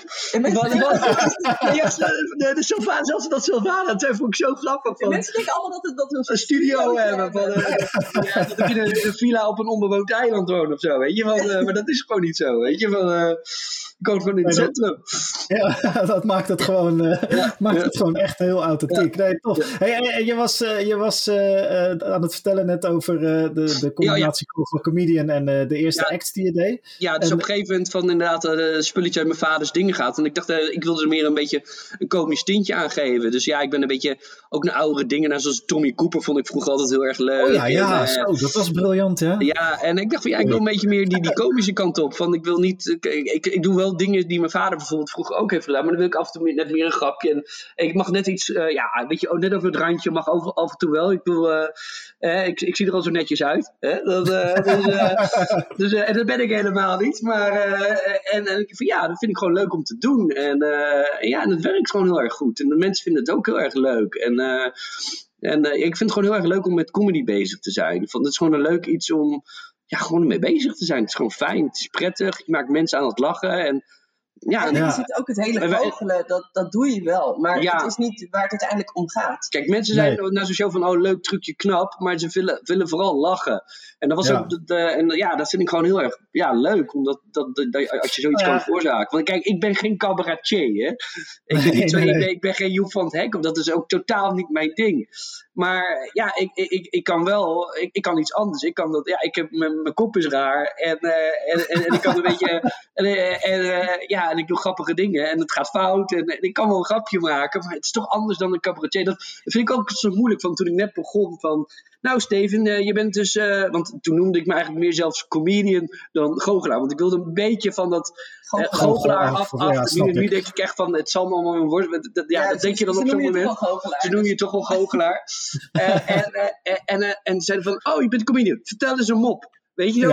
De Sylvana, zelfs dat Sylvana, dat vond ik zo grappig. Van, mensen denken allemaal dat we een studio hebben. Dat je een villa op een onbewoond eiland woont of zo. Weet je? Maar dat is gewoon niet zo. Weet je? Je woont gewoon in het centrum. Ja, dat maakt het gewoon, het gewoon echt heel authentiek. Nee, tof. Hey, je was aan het vertellen net over de combinatie van comedian en de eerste acts die je deed. Ja, dus op een gegeven moment van inderdaad spulletje uit mijn vaders dingen gaat. En ik dacht, ik wilde er meer een beetje een komisch tintje aan geven. Dus ik ben een beetje ook naar oudere dingen. Zoals Tommy Cooper vond ik vroeger altijd heel erg leuk. Dat was briljant, hè? Ja, en ik dacht van ik wil een beetje meer die komische kant op. Van ik wil niet, ik doe wel dingen die mijn vader bijvoorbeeld vroeger ook heeft gedaan. Maar dan wil ik af en toe net meer een grapje. En ik mag net iets, weet je, net over het randje mag af en toe wel. Ik wil, ik zie er al zo netjes uit. Hè? En dat ben ik helemaal niet. Maar, dat vind ik gewoon leuk om te doen. En het werkt gewoon heel erg goed. En de mensen vinden het ook heel erg leuk. En ik vind het gewoon heel erg leuk om met comedy bezig te zijn. Het is gewoon een leuk iets om gewoon mee bezig te zijn. Het is gewoon fijn, het is prettig. Je maakt mensen aan het lachen. En je ziet ook het hele goochelen, dat doe je wel. Maar het is niet waar het uiteindelijk om gaat. Kijk, mensen zijn naar zo'n show van, leuk trucje, knap. Maar ze willen vooral lachen. En dat was ook, dat vind ik gewoon heel erg leuk. Omdat als je zoiets kan veroorzaken. Want kijk, ik ben geen cabaretier. Hè? Ik ben geen Joep van het Hek. Dat is ook totaal niet mijn ding. Maar ik kan wel, ik kan iets anders. Ik kan dat, mijn kop is raar. En ik kan een beetje, en ik doe grappige dingen en het gaat fout en ik kan wel een grapje maken, maar het is toch anders dan een cabaretier. Dat vind ik ook zo moeilijk van toen ik net begon van, nou Steven, je bent dus, want toen noemde ik me eigenlijk meer zelfs comedian dan goochelaar, want ik wilde een beetje van dat goochelaar af. Nu denk ik echt van, het zal me allemaal een woord, dat denk je dan op zo'n moment. Ze noemen je toch wel goochelaar. En zeiden van, oh je bent comedian, vertel eens een mop. Weet je wel,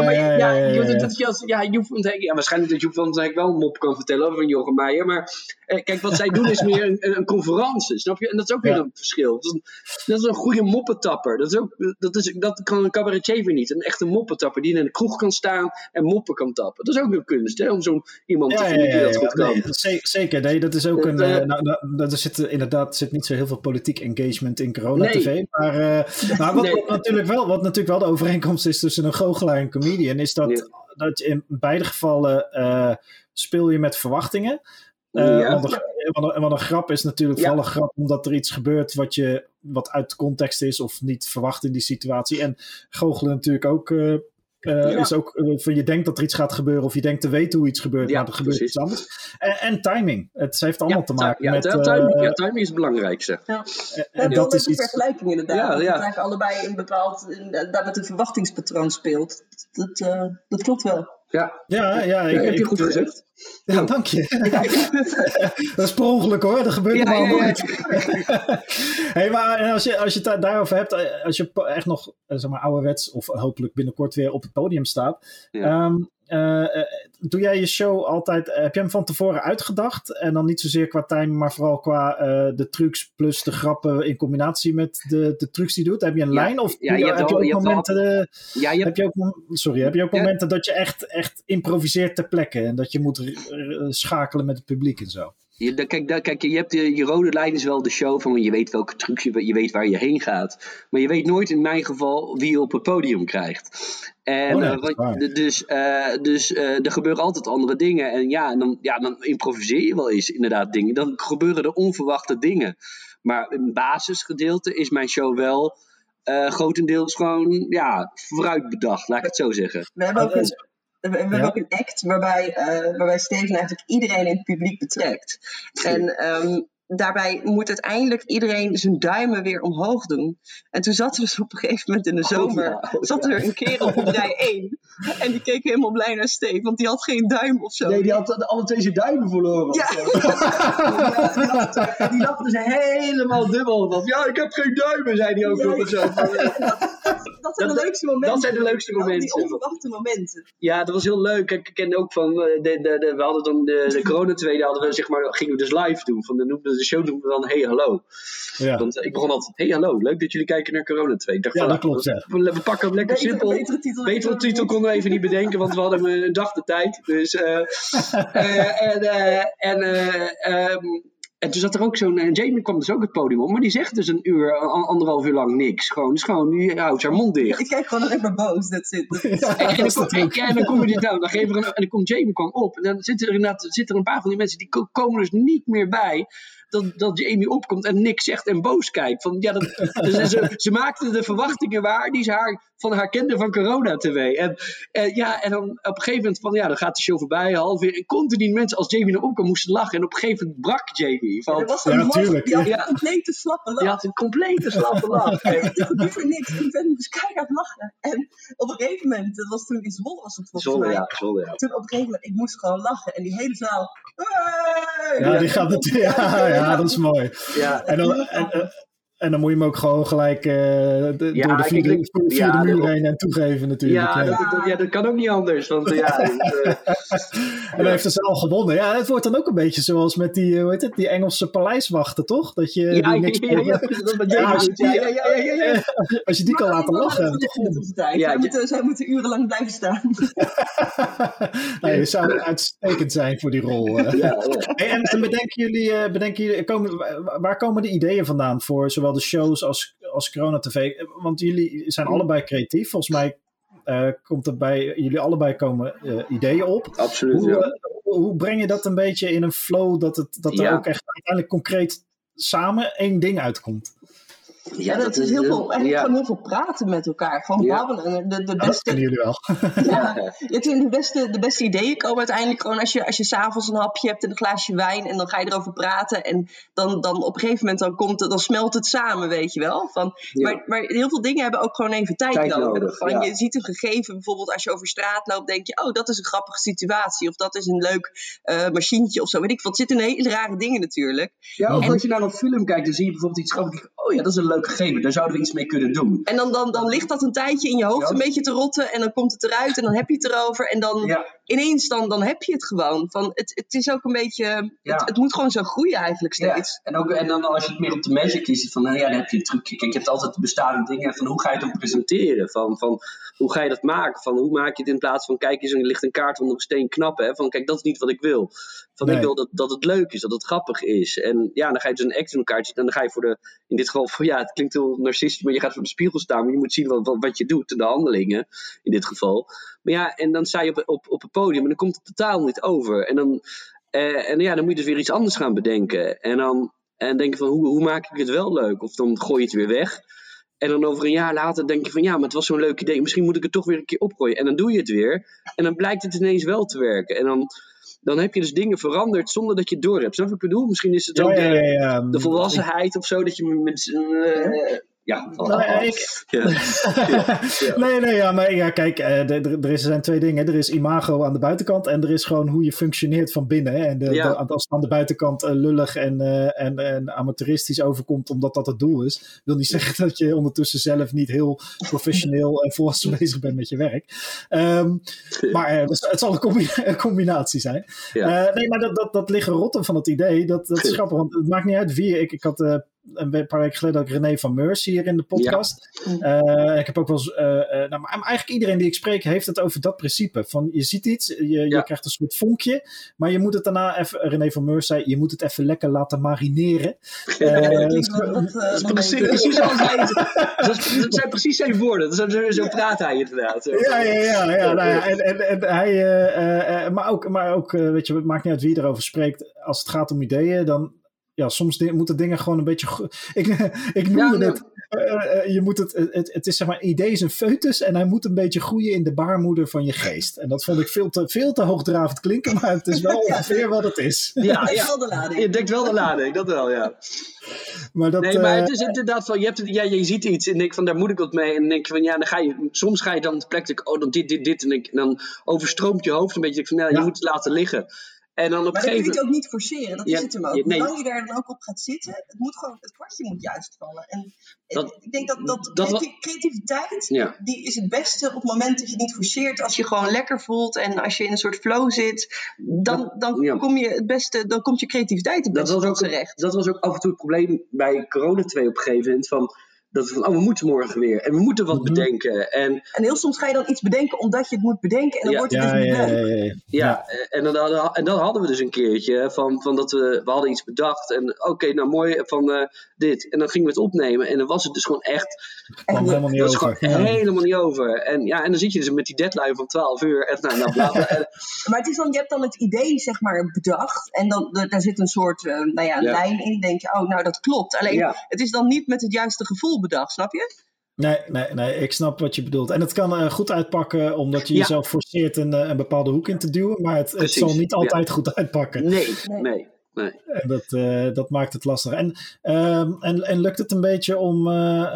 waarschijnlijk dat Joep van Dijk wel een mop kan vertellen over Jochem Meijer, maar kijk, wat zij doen is meer een conferentie, snap je? En dat is ook weer een verschil. Dat is een goede moppetapper. Dat kan een cabaretier weer niet. Een echte moppetapper die in de kroeg kan staan en moppen kan tappen. Dat is ook een kunst, hè, om zo'n iemand te vinden die dat goed kan. Nee, zeker, nee, dat is ook er zit niet zo heel veel politiek engagement in corona-tv, maar wat natuurlijk wel de overeenkomst is tussen een goochelaar en comedian, is dat je in beide gevallen speel je met verwachtingen. Want een grap is natuurlijk vooral een grap omdat er iets gebeurt wat uit context is of niet verwacht in die situatie. En goochelen natuurlijk ook is ook van je denkt dat er iets gaat gebeuren of je denkt te weten hoe iets gebeurt, maar er gebeurt iets anders. En timing. Het heeft allemaal te maken met... timing is het belangrijkste. En dat is een vergelijking inderdaad. Dat eigenlijk allebei een bepaald daar met een verwachtingspatroon speelt. Dat klopt wel. Heb je goed gezegd. Ja, dank je. Dat is per ongeluk hoor, dat gebeurt normaal nooit. Hey, maar als je het daarover hebt, als je echt nog zeg maar ouderwets of hopelijk binnenkort weer op het podium staat, doe jij je show altijd, heb je hem van tevoren uitgedacht en dan niet zozeer qua timing, maar vooral qua de trucs plus de grappen in combinatie met de trucs die je doet? Heb je een lijn of heb je ook momenten dat je echt improviseert ter plekke en dat je moet schakelen met het publiek en zo? Kijk, je hebt je rode lijn is wel de show van je weet welke trucs je weet waar je heen gaat. Maar je weet nooit in mijn geval wie je op het podium krijgt. En er gebeuren altijd andere dingen. En dan improviseer je wel eens inderdaad dingen. Dan gebeuren er onverwachte dingen. Maar een basisgedeelte is mijn show wel grotendeels gewoon vooruit bedacht, laat ik het zo zeggen. We hebben ook een act waarbij Steven eigenlijk iedereen in het publiek betrekt. En daarbij moet uiteindelijk iedereen zijn duimen weer omhoog doen. En toen zat er dus op een gegeven moment in de zomer... zat er een kerel op rij 1. En die keek helemaal blij naar Steve, want die had geen duim of zo. Nee, die had alle twee zijn duimen verloren. Ja. Die lag dus helemaal dubbel. Want, ik heb geen duimen, zei hij ook nog of zo. Dat zijn de leukste momenten. Dat zijn de leukste momenten. Die onverwachte momenten. Ja, dat was heel leuk. Ik ken ook van... we hadden dan de corona-tweede gingen we dus live doen. De show noemden we dan Hey Hallo. Ja. Want ik begon altijd, hey hallo, leuk dat jullie kijken naar Corona 2. Ik dacht dat klopt. We pakken hem lekker simpel. Betere titel konden we even niet bedenken, want we hadden een dag de tijd. Dus, en toen zat er ook zo'n... Jamie kwam dus ook het podium op, maar die zegt dus 1 uur, 1,5 uur lang niks. Die houdt haar mond dicht. Ik kijk gewoon alleen maar boos, that's it. En dan kom je dit nou, en dan komt Jamie kwam op. En dan zitten er een paar van die mensen, die komen dus niet meer bij... Dat Jamie opkomt en niks zegt en boos kijkt. Ze maakte de verwachtingen waar die ze van haar kende van Corona TV. En dan op een gegeven moment dan gaat de show voorbij, half en continu mensen als Jamie erop kwam moesten lachen. En op een gegeven moment brak Jamie. Dat was een natuurlijk. Die had een complete slappe lach. Die had een complete slappe lach. Er gebeurde niks. En ik moest keihard lachen. En op een gegeven moment, dat was toen in Zwolle was het volgens mij. Zwolle, ja. Toen op een gegeven moment, ik moest gewoon lachen. En die hele zaal... Ja, die gaat natuurlijk... Ja, dat is mooi. Ja. En dan moet je hem ook gewoon gelijk door de vierde muur heen en toegeven natuurlijk. Dat kan ook niet anders. Want, en dan heeft de zaal gewonnen. Ja, het wordt dan ook een beetje zoals met die Engelse paleiswachten, toch? Dat je niks als je die kan laten lachen. Zij moeten urenlang blijven staan. Je zou uitstekend zijn voor die rol. En bedenken jullie waar komen de ideeën vandaan voor zowel de shows als Corona TV? Want jullie zijn allebei creatief. Volgens mij komt er bij jullie allebei komen ideeën op. Absoluut. Hoe breng je dat een beetje in een flow dat er ook echt uiteindelijk concreet samen één ding uitkomt? Ja, dat is heel veel. En gewoon heel veel praten met elkaar. Gewoon babbelen. De beste, dat kennen jullie wel. de beste ideeën komen uiteindelijk gewoon als je 's avonds een hapje hebt en een glaasje wijn. En dan ga je erover praten. En dan op een gegeven moment dan smelt het samen, weet je wel. Maar heel veel dingen hebben ook gewoon even tijd nodig. Je ziet een gegeven, bijvoorbeeld als je over straat loopt, denk je, dat is een grappige situatie. Of dat is een leuk machientje of zo. Weet ik wat. Het zitten hele rare dingen natuurlijk. Ja, of als je naar een film kijkt, dan zie je bijvoorbeeld iets grappigs. Dat is een leuk gegeven. Daar zouden we iets mee kunnen doen. En dan ligt dat een tijdje in je hoofd een beetje te rotten. En dan komt het eruit en dan heb je het erover. En dan ineens dan heb je het gewoon. Het is ook een beetje... Het moet gewoon zo groeien eigenlijk steeds. Ja. En dan als je het meer op de magic kiest. Dan heb je een trucje. Kijk, je hebt altijd de bestaande dingen. Van hoe ga je het dan presenteren? Van hoe ga je dat maken? Van hoe maak je het in plaats van... Kijk eens, er ligt een kaart onder een steen knap. Hè? Van kijk, dat is niet wat ik wil. Ik wil dat het leuk is. Dat het grappig is. En dan ga je dus een act in elkaar zitten. En dan ga je voor de... In dit geval, het klinkt heel narcistisch, maar je gaat voor de spiegel staan. Maar je moet zien wat je doet, de handelingen in dit geval. Maar en dan sta je op het podium en dan komt het totaal niet over. En dan moet je dus weer iets anders gaan bedenken. En denk je van, hoe maak ik het wel leuk? Of dan gooi je het weer weg. En dan over een jaar later denk je van, maar het was zo'n leuk idee. Misschien moet ik het toch weer een keer opgooien. En dan doe je het weer. En dan blijkt het ineens wel te werken. En dan heb je dus dingen veranderd zonder dat je het door hebt. Snap je wat ik bedoel? Misschien is het ook de volwassenheid of zo. Dat je kijk, er zijn twee dingen. Er is imago aan de buitenkant en er is gewoon hoe je functioneert van binnen. Hè? En als het aan de buitenkant lullig en amateuristisch overkomt omdat dat het doel is, wil niet zeggen dat je ondertussen zelf niet heel professioneel en volwassen bezig bent met je werk. Maar dus het zal een combinatie zijn. Maar dat liggen rotten van het idee, dat is grappig, want het maakt niet uit wie. Ik had... een paar weken geleden ook René van Meurs hier in de podcast. Ik heb ook wel eens... maar eigenlijk iedereen die ik spreek heeft het over dat principe. Van je ziet iets, je krijgt een soort vonkje, maar je moet het daarna even... René van Meurs zei, je moet het even lekker laten marineren. Dat zijn precies zijn woorden. Zo praat hij inderdaad. En hij... maar ook weet je, het maakt niet uit wie erover spreekt. Als het gaat om ideeën, dan... soms moeten dingen gewoon een beetje... Ik noemde het... je moet het is zeg maar... Idee is een foetus en hij moet een beetje groeien in de baarmoeder van je geest. En dat vond ik veel te hoogdravend klinken, maar het is wel ongeveer wat het is. Je denkt wel de lading, dat wel, ja. Maar het is inderdaad van... Je ziet iets en denk van, daar moet ik wat mee. En dan denk je van, soms ga je dan te plek denken, dan dit. En dan overstroomt je hoofd een beetje. Ik van, je moet het laten liggen. En dan maar dan kun je het ook niet forceren, dat is het hem ook. Hoe lang je daar dan ook op gaat zitten, het kwartje moet juist vallen. En ik denk dat creativiteit, die is het beste op het moment dat je het niet forceert. Als je gewoon lekker voelt en als je in een soort flow zit, dan kom je het beste, dan komt je creativiteit het beste tot terecht. Dat was ook af en toe het probleem bij Corona 2 op een gegeven moment van... Dat we we moeten morgen weer. En we moeten wat bedenken. En heel soms ga je dan iets bedenken omdat je het moet bedenken. En dan wordt het dus niet leuk. En dan hadden we dus een keertje van dat we hadden iets bedacht. En oké, nou mooi van dit. En dan gingen we het opnemen. En dan was het dus gewoon echt... helemaal niet over. Helemaal niet over. En dan zit je dus met die deadline van 12 uur. En bla, bla, bla. Maar het is dan, je hebt dan het idee zeg maar bedacht. En dan daar zit een soort lijn in. Denk je, dat klopt. Alleen het is dan niet met het juiste gevoel bedacht, snap je? Nee, ik snap wat je bedoelt. En het kan goed uitpakken omdat je jezelf forceert een bepaalde hoek in te duwen, maar het zal niet altijd goed uitpakken. Nee. En dat maakt het lastig. En lukt het een beetje om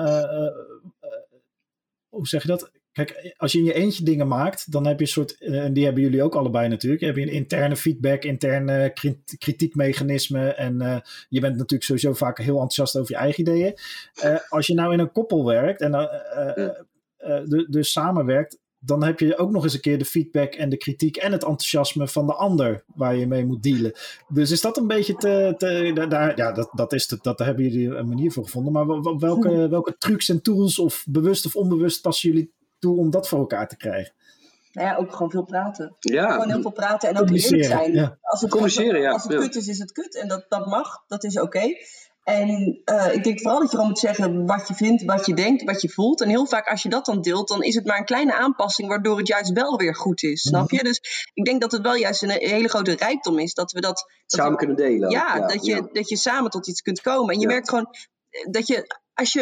hoe zeg je dat? Kijk, als je in je eentje dingen maakt, dan heb je een soort, en die hebben jullie ook allebei natuurlijk, heb je een interne feedback, interne kritiekmechanisme en je bent natuurlijk sowieso vaak heel enthousiast over je eigen ideeën. Als je nou in een koppel werkt en dus samenwerkt, dan heb je ook nog eens een keer de feedback en de kritiek en het enthousiasme van de ander waar je mee moet dealen. Dus is dat een beetje daar hebben jullie een manier voor gevonden. Maar welke trucs en tools of bewust of onbewust passen jullie toe om dat voor elkaar te krijgen? Nou ja, ook gewoon veel praten. Ja. Gewoon heel veel praten en ook eerlijk zijn. Ja. Als het kut is het kut. En dat mag, dat is oké. En ik denk vooral dat je gewoon moet zeggen wat je vindt, wat je denkt, wat je voelt. En heel vaak als je dat dan deelt, dan is het maar een kleine aanpassing waardoor het juist wel weer goed is. Snap je? Dus ik denk dat het wel juist een hele grote rijkdom is dat we dat samen kunnen delen. Dat je samen tot iets kunt komen. En je merkt gewoon dat je, als je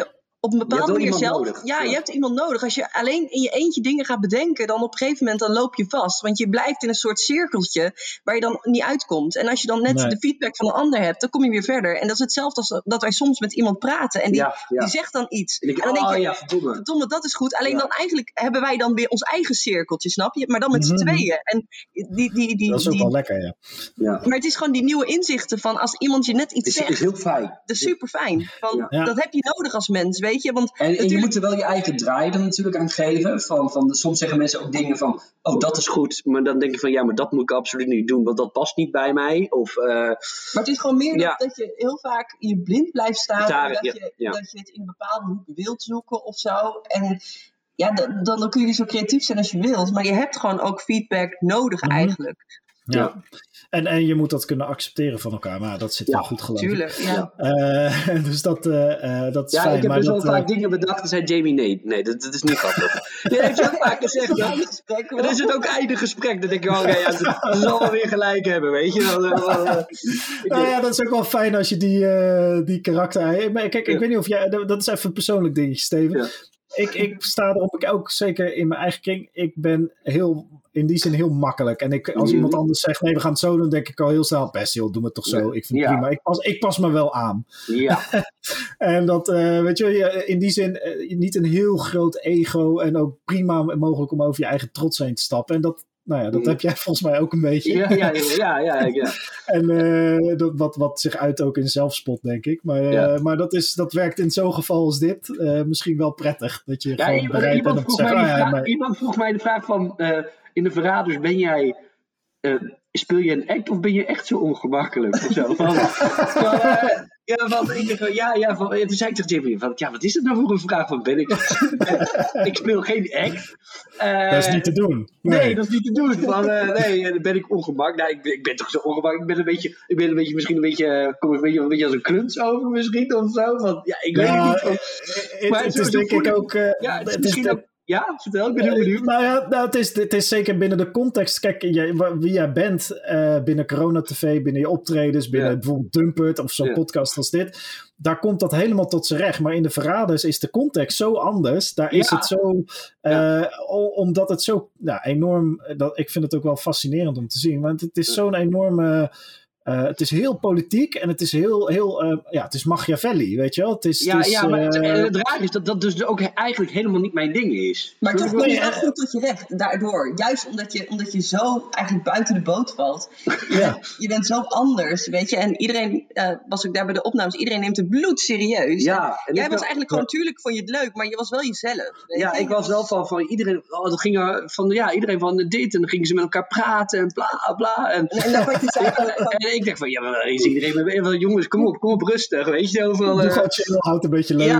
op een bepaalde manier zelf... Nodig. Ja, je hebt iemand nodig. Als je alleen in je eentje dingen gaat bedenken, dan op een gegeven moment dan loop je vast. Want je blijft in een soort cirkeltje waar je dan niet uitkomt. En als je dan net de feedback van een ander hebt, dan kom je weer verder. En dat is hetzelfde als dat wij soms met iemand praten. En die zegt dan iets. En dan denk je, verdomme, dat is goed. Alleen dan eigenlijk hebben wij dan weer ons eigen cirkeltje, snap je? Maar dan met z'n tweeën. En dat is ook wel lekker, ja. Maar het is gewoon die nieuwe inzichten van als iemand je net iets zegt. Het is heel fijn. Dat is super fijn. Dat heb je nodig als mens, weet je? Want en je moet er wel je eigen draai dan natuurlijk aan geven. Soms zeggen mensen ook dingen van, oh, dat is goed. Maar dan denk je van, ja, maar dat moet ik absoluut niet doen, want dat past niet bij mij. Maar het is gewoon meer dat je heel vaak je blind blijft staan. Dat je het in een bepaalde hoek wilt zoeken of zo. En ja, dan kun je zo creatief zijn als je wilt. Maar je hebt gewoon ook feedback nodig eigenlijk. Ja. En je moet dat kunnen accepteren van elkaar. Maar dat zit wel goed geloof ik. Tuurlijk, ja. Dus dat is fijn. Ik heb dus al vaak dingen bedacht en zei Jamie nee, dat is niet grappig. Dat heb je ook vaak gezegd. Dan is het ook einde gesprek. Dan denk ik, dat zal wel weer gelijk hebben, weet je. Dat is ook wel fijn als je die karakter... Kijk, ik weet niet of jij... Dat is even een persoonlijk dingetje, Steven. Ja. Ik sta erop, ik ook zeker in mijn eigen kring. Ik ben in die zin heel makkelijk. En als iemand anders zegt, nee, we gaan het zo doen, denk ik al heel snel, best joh, doe het toch zo. Ik vind het prima. Ik pas me wel aan. Ja. En dat, weet je, in die zin niet een heel groot ego en ook prima mogelijk om over je eigen trots heen te stappen. En dat heb jij volgens mij ook een beetje. Ja. En wat zich uit ook in zelfspot, denk ik. Maar dat werkt in zo'n geval als dit misschien wel prettig. Dat je gewoon bereid bent om te zeggen... Iemand vroeg mij de vraag van... in de Verraders, speel je een act of ben je echt zo ongemakkelijk? Of zo? Toen zei ik tegen Jimmy, wat is het nou voor een vraag? Ik speel geen act. Dat is niet te doen. Nee, dat is niet te doen. Dan ben ik ongemakkelijk. Ik ben toch zo ongemakkelijk. Ik ben een beetje, misschien een beetje, kom een beetje als een kluns over misschien of zo. Ik weet het niet. Maar het is denk ik ook... het is misschien ook... Ja, vertel, ik ben heel benieuwd. Het is zeker binnen de context. Kijk, wie jij bent binnen Corona TV, binnen je optredens, binnen bijvoorbeeld Dumpert of zo'n podcast als dit. Daar komt dat helemaal tot zijn recht. Maar in de Verraders is de context zo anders. Daar is het zo... omdat het zo enorm... ik vind het ook wel fascinerend om te zien. Want het is zo'n enorme... het is heel politiek en het is het is Machiavelli, weet je wel? Maar het raar is dat dus ook eigenlijk helemaal niet mijn ding is. Maar toch kom je wel goed tot je recht daardoor. Juist omdat je zo eigenlijk buiten de boot valt. Je bent zo anders, weet je. En iedereen, was ook daar bij de opnames, iedereen neemt het bloed serieus. Ja, jij was eigenlijk gewoon, natuurlijk vond je het leuk, maar je was wel jezelf. Ik was wel van iedereen, dat ging iedereen van dit en dan gingen ze met elkaar praten en bla bla. En dan word je zeggen ik denk van, is iedereen met jongens, kom op, rustig, weet je overal. Doe gewoon chill, houd een beetje leuk.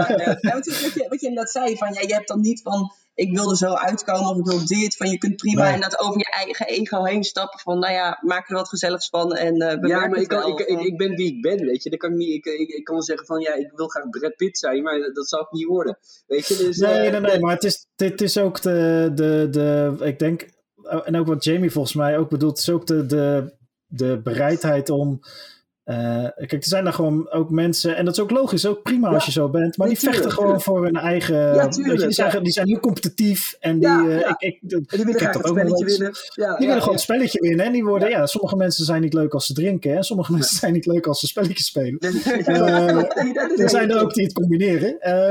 Wat je net zei, van je hebt dan niet van, ik wil er zo uitkomen of ik wil dit, van je kunt prima en dat over je eigen ego heen stappen van, maak er wat gezelligs van en maar ik ben wie ik ben, weet je. Dat kan ik niet, ik kan wel zeggen van, ik wil graag Brad Pitt zijn, maar dat zal ik niet worden, weet je. Dus, nee, maar het is ook ik denk, en ook wat Jamie volgens mij ook bedoelt, is ook de bereidheid om... kijk, er zijn daar gewoon ook mensen... En dat is ook logisch, ook prima als je zo bent. Maar die vechten gewoon voor hun eigen... Die zijn heel competitief. En die willen graag het spelletje winnen. Die willen gewoon het spelletje winnen. En die worden... sommige mensen zijn niet leuk als ze drinken. En sommige mensen zijn niet leuk als ze spelletjes spelen. Er zijn er ook die het combineren.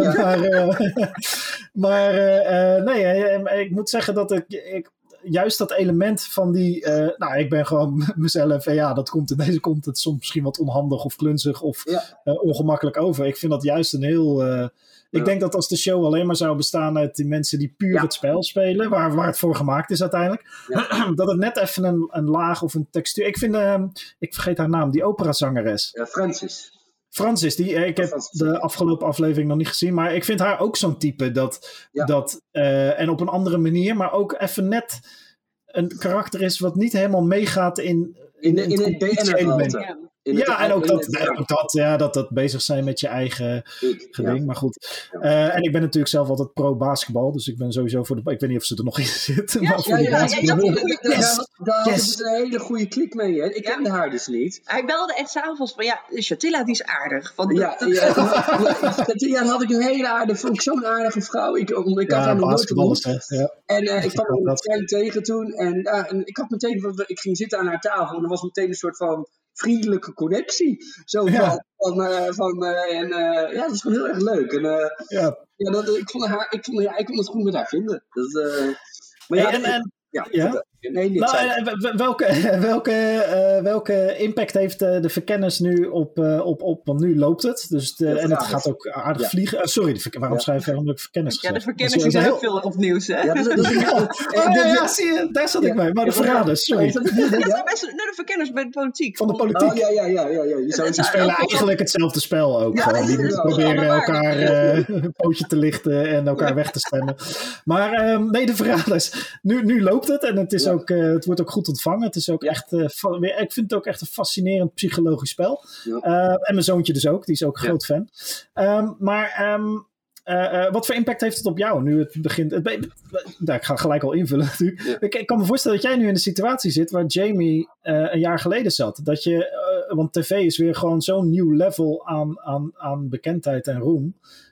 Ik moet zeggen dat ik juist dat element van die... ik ben gewoon mezelf... En dat komt in deze content soms misschien wat onhandig of klunzig of ongemakkelijk over. Ik vind dat juist een heel... Ik denk dat als de show alleen maar zou bestaan uit die mensen die puur het spel spelen, waar het voor gemaakt is uiteindelijk, dat het net even een laag of een textuur... Ik vind... ik vergeet haar naam, die operazangeres. Francis, ik heb de afgelopen aflevering nog niet gezien, maar ik vind haar ook zo'n type dat en op een andere manier, maar ook even net een karakter is wat niet helemaal meegaat in het BN'er-element. En ook dat bezig zijn met je eigen ding. Maar goed. En ik ben natuurlijk zelf altijd pro-basketbal. Dus ik ben sowieso voor de... Ik weet niet of ze er nog in zitten. Daar had ik een hele goede klik mee. Hè? Ik kende haar dus niet. Hij belde echt s'avonds van... Ja, Shatilla die is aardig. Shatilla had ik een hele aardige... Vond ik zo'n aardige vrouw. Ik had haar nog nooit ontmoet. En ik kwam hem meteen tegen toen. En ik had meteen... Ik ging zitten aan haar tafel. En er was meteen een soort van... vriendelijke connectie. Zo dat is gewoon heel erg leuk. En ik kon het goed met haar vinden. Welke impact heeft de verkenners nu op want nu loopt het. Dus en het gaat ook aardig vliegen. Waarom schrijf je eigenlijk verkenners? Ja, de verkenners zijn heel veel op nieuws, hè? Zie je, daar zat ik bij. Maar de verraders, sorry. De verkenners bij de politiek. Van de politiek. Die spelen eigenlijk hetzelfde spel ook. Die proberen elkaar een pootje te lichten en elkaar weg te stemmen. Maar de verraders. Nu loopt het en het is ook, het wordt ook goed ontvangen. Het is ook echt, ik vind het ook echt een fascinerend psychologisch spel. En mijn zoontje dus ook, die is ook een groot fan. Wat voor impact heeft het op jou nu het begint? Ik ga gelijk al invullen natuurlijk. Ja. Ik kan me voorstellen dat jij nu in de situatie zit waar Jamie een jaar geleden zat. Dat want tv is weer gewoon zo'n nieuw level aan bekendheid en roem.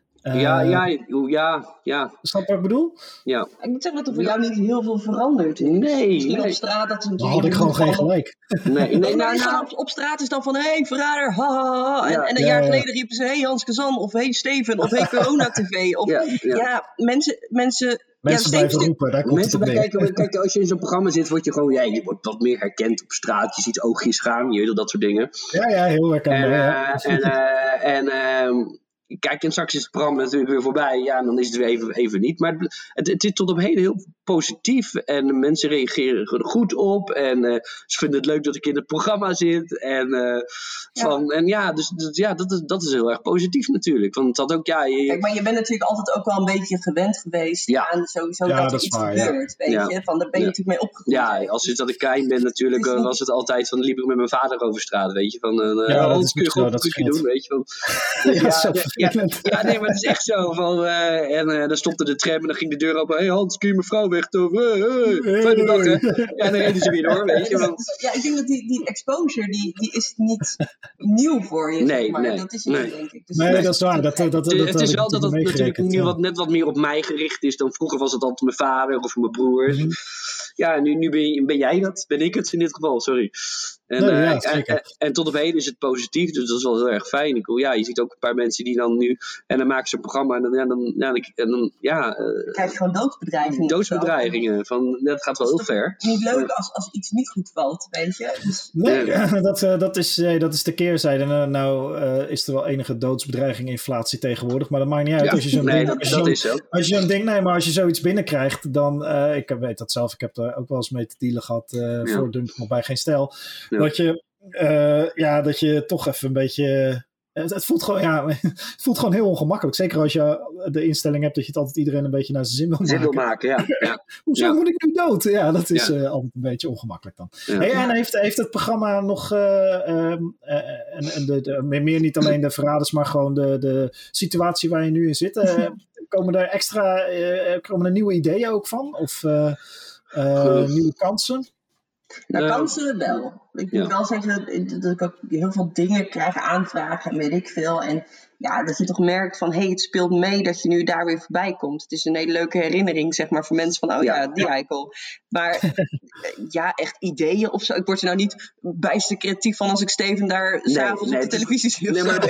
Snap je wat ik bedoel? Ja. Ik moet zeggen dat er voor jou niet heel veel verandert. Misschien op straat dat dan had ik gewoon geen gelijk. Op straat is dan van verrader, ha. En een jaar geleden riepen ze Hans Kazan of Steven of Corona TV. Of mensen blijven roepen, daar komt het op neer. Kijk, als je in zo'n programma zit, word je gewoon, je wordt wat meer herkend op straat. Je ziet oogjes gaan, je weet dat soort dingen. Ja, heel herkenbaar. Kijk, en straks is het programma natuurlijk weer voorbij. Ja, en dan is het weer even niet. Maar het is tot op heden heel positief. En de mensen reageren er goed op. En ze vinden het leuk dat ik in het programma zit. Dat is heel erg positief natuurlijk. Want het had ook, Kijk, maar je bent natuurlijk altijd ook wel een beetje gewend geweest aan sowieso dat er iets gebeurt. Weet je? Van, daar ben je natuurlijk mee opgegroeid. Ja, als dat ik klein ben natuurlijk, was het altijd van, liep ik met mijn vader over straat, weet je. Van, dat kun je doen, weet je. Maar het is echt zo. Dan stopte de tram en dan ging de deur open. Hey Hans, kun je mijn vrouw weg? Fijne dag, hè? En dan reden ze weer door, weet je. Ik denk dat die exposure, die is niet nieuw voor je. Nee. Dat is het, denk ik. Dus dat is waar. Het is wel dat het natuurlijk nu net wat meer op mij gericht is dan vroeger was het altijd mijn vader of mijn broers. Mm-hmm. Ja, nu ben jij dat. Ben ik het in dit geval, sorry. En tot op heden is het positief, dus dat is wel heel erg fijn. Je ziet ook een paar mensen die dan nu... En dan maken ze een programma en dan krijg je gewoon doodsbedreigingen. Doodsbedreigingen. Dat gaat wel heel ver. Niet leuk als iets niet goed valt, weet je. Dus... Dat is de keerzijde. Nou is er wel enige doodsbedreiging inflatie tegenwoordig, maar dat maakt niet uit. Als je zo'n ding... maar als je zoiets binnenkrijgt, dan... ik weet dat zelf, ik heb er ook wel eens mee te dealen gehad voor Dunk nog bij Geen Stijl. Ja. Dat je toch even een beetje... Het voelt gewoon heel ongemakkelijk. Zeker als je de instelling hebt dat je het altijd iedereen een beetje naar zijn zin wil maken. Hoezo moet ik nu dood? Ja, dat is altijd een beetje ongemakkelijk dan. Ja. En heeft het programma nog... meer niet alleen de verraders, maar gewoon de situatie waar je nu in zit. Komen er nieuwe ideeën ook van? Of nieuwe kansen? Kansen wel. Ik moet wel zeggen dat ik ook heel veel dingen krijg, aanvragen en weet ik veel. En dat je toch merkt van, het speelt mee dat je nu daar weer voorbij komt. Het is een hele leuke herinnering, zeg maar, voor mensen van, die eikel. Maar echt ideeën of zo. Ik word er nou niet bijster creatief van als ik Steven daar s'avonds op de televisie zie.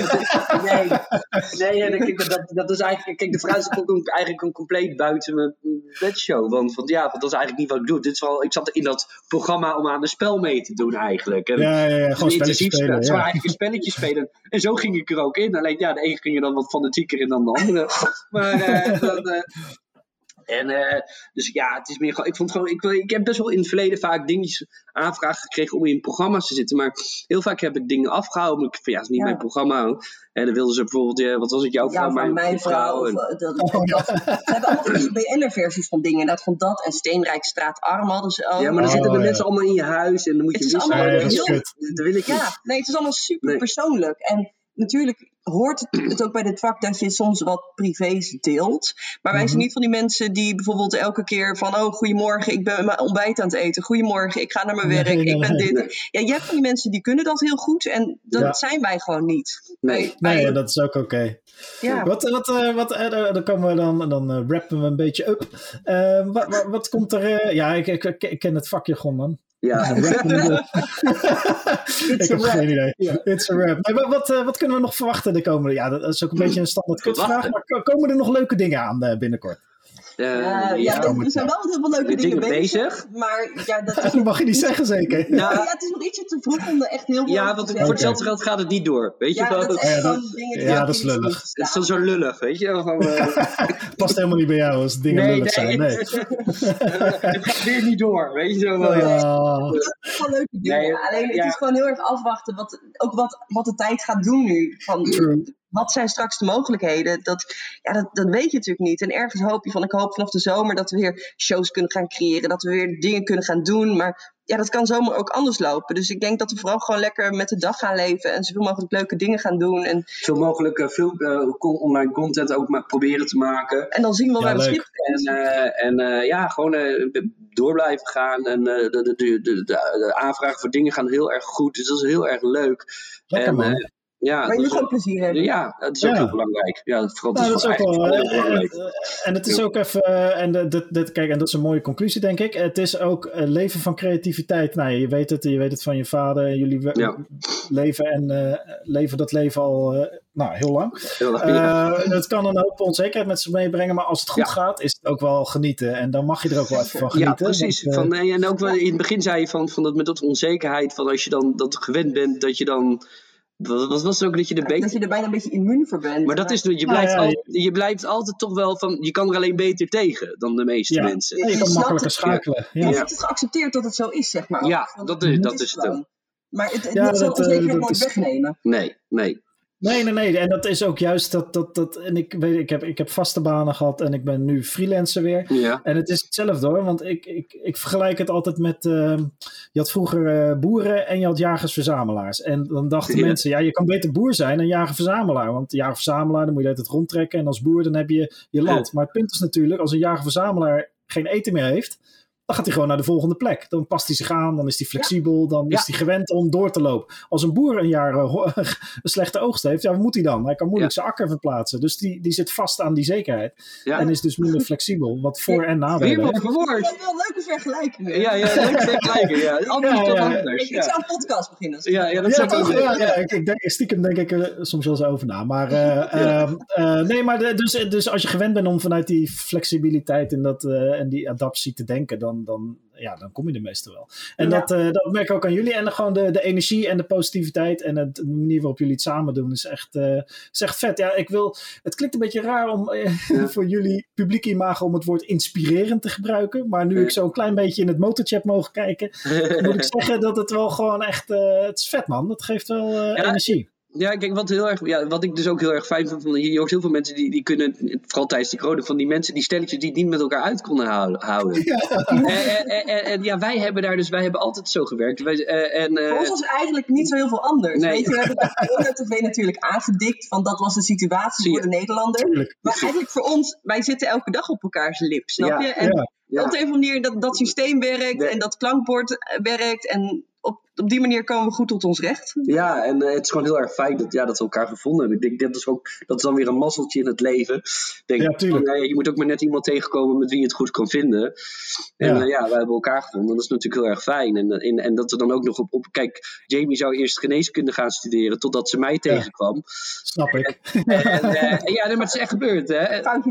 Dat is eigenlijk... Kijk, de vraag komt eigenlijk een compleet buiten mijn bedshow. Want dat is eigenlijk niet wat ik doe. Ik zat in dat programma om aan een spel mee te doen eigenlijk. En gewoon spelletjes spelen. Het was eigenlijk een spelletje spelen. En zo ging ik er ook in. Alleen de ene ging er dan wat fanatieker in dan de andere. Maar En dus ja, het is meer gewoon, ik vond gewoon, ik heb best wel in het verleden vaak dingetjes aanvragen gekregen om in programma's te zitten. Maar heel vaak heb ik dingen afgehouden. Ik van ja, het is niet mijn programma. En dan wilden ze bijvoorbeeld, wat was het, jouw vrouw? Ja, mijn vrouw. Ze hebben allemaal van die BN'er-versies van dingen. Dat van dat en Steenrijkstraat Arm hadden ze ook. Ja, maar dan zitten de mensen allemaal in je huis en dan moet je het is allemaal heel... Dat wil ik niet. Ja, nee, het is allemaal super persoonlijk. En natuurlijk hoort het ook bij dit vak dat je soms wat privés deelt. Maar wij zijn niet van die mensen die bijvoorbeeld elke keer van... oh, goedemorgen, ik ben mijn ontbijt aan het eten. Goedemorgen, ik ga naar mijn werk, ik ben dit. Nee. Ja, je hebt van die mensen die kunnen dat heel goed. En dat zijn wij gewoon niet. Nee, dat is ook oké. Ja. Dan komen we dan rappen we een beetje up. Wat komt er... ik ken het vakje gewoon, man. Ja. Ik heb geen idee. It's a rap. Nee, wat kunnen we nog verwachten de komende... Ja, dat is ook een beetje een standaard kutvraag. Maar komen er nog leuke dingen aan binnenkort? Er zijn wel heel veel leuke dingen bezig. Maar ja, dat mag je niet zeggen, zeker. Nou, het is nog ietsje te vroeg om er echt heel veel want voor hetzelfde geld gaat het niet door. Weet je wel? Dat is lullig. Het is dan zo lullig, weet je wel. Past helemaal niet bij jou als dingen lullig zijn. Nee. Het gaat weer niet door, weet je wel. Dat is gewoon leuke dingen. Alleen het is gewoon heel erg afwachten wat de tijd gaat doen nu. Wat zijn straks de mogelijkheden? Dat weet je natuurlijk niet. En ergens hoop je van, ik hoop vanaf de zomer dat we weer shows kunnen gaan creëren. Dat we weer dingen kunnen gaan doen. Maar ja, dat kan zomaar ook anders lopen. Dus ik denk dat we vooral gewoon lekker met de dag gaan leven. En zoveel mogelijk leuke dingen gaan doen. En veel mogelijk online content ook proberen te maken. En dan zien we wel waar we schip gewoon door blijven gaan. En de aanvragen voor dingen gaan heel erg goed. Dus dat is heel erg leuk. Lekker, man. Ja, maar je moet gewoon plezier hebben. Ja, dat is ook heel belangrijk. Ja, dat is ook wel belangrijk. En het is ook even... En dat is een mooie conclusie, denk ik. Het is ook leven van creativiteit. Nou, je weet het van je vader. En jullie leven dat leven al heel lang. Het kan een hoop onzekerheid met zich meebrengen. Maar als het goed gaat, is het ook wel genieten. En dan mag je er ook wel even van genieten. Ja, precies. En ook wel in het begin zei je van dat met dat onzekerheid... van als je dan dat gewend bent, dat je dan... Wat was het ook dat je dat je er bijna een beetje immuun voor bent. Maar dat is je blijft altijd toch wel van... Je kan er alleen beter tegen dan de meeste mensen. Ja, je kan makkelijker schakelen. Je hebt het geaccepteerd dat het zo is, zeg maar. Ja, dat is het ook. Maar het zal onzekerheid nooit wegnemen. Nee. Nee. En dat is ook juist dat en ik heb vaste banen gehad en ik ben nu freelancer weer. Ja. En het is hetzelfde hoor, want ik vergelijk het altijd met, je had vroeger boeren en je had jagers-verzamelaars. En dan dachten mensen, je kan beter boer zijn dan jager-verzamelaar. Want jager-verzamelaar, dan moet je het rondtrekken en als boer dan heb je je land. Maar het punt is natuurlijk, als een jager-verzamelaar geen eten meer heeft, dan gaat hij gewoon naar de volgende plek. Dan past hij zich aan, dan is hij flexibel, dan is hij gewend om door te lopen. Als een boer een jaar een slechte oogst heeft, wat moet hij dan? Hij kan moeilijk zijn akker verplaatsen. Dus die zit vast aan die zekerheid. Ja. En is dus minder flexibel, wat voor- en nadelen heeft. Dat is wel leuke vergelijkingen. Ja, leuke vergelijkingen. Anders. Ik zou een podcast beginnen. Stiekem denk ik er soms wel eens over na. Maar dus als je gewend bent om vanuit die flexibiliteit en die adaptie te denken, dan kom je er meestal wel. En dat merk ik ook aan jullie. En gewoon de energie en de positiviteit en de manier waarop jullie het samen doen is echt vet. Ja, het klinkt een beetje raar om voor jullie publieke imago om het woord inspirerend te gebruiken. Maar nu ik zo een klein beetje in het motorchat mogen kijken, moet ik zeggen dat het wel gewoon echt, het is vet man. Dat geeft wel energie. Ja, kijk, wat ik dus ook heel erg fijn vind, je hoort heel veel mensen die kunnen, vooral tijdens die corona, van die mensen, die stelletjes die het niet met elkaar uit konden houden. Ja. Wij hebben altijd zo gewerkt. Voor ons was eigenlijk niet zo heel veel anders. Nee. Weet je, we hebben de corona-tv natuurlijk aangedikt, van dat was de situatie voor de Nederlander. Tuurlijk. Maar eigenlijk voor ons, wij zitten elke dag op elkaars lip, snap je? En op de een of andere manier dat systeem werkt en dat klankbord werkt en op die manier komen we goed tot ons recht. Ja, en het is gewoon heel erg fijn dat we elkaar gevonden hebben. Ik denk dat is dan weer een mazzeltje in het leven. Je moet ook maar net iemand tegenkomen met wie je het goed kan vinden. En wij hebben elkaar gevonden. Dat is natuurlijk heel erg fijn. En dat we dan ook nog op... Kijk, Jamie zou eerst geneeskunde gaan studeren totdat ze mij tegenkwam. Snap ik. Maar het is echt gebeurd, hè.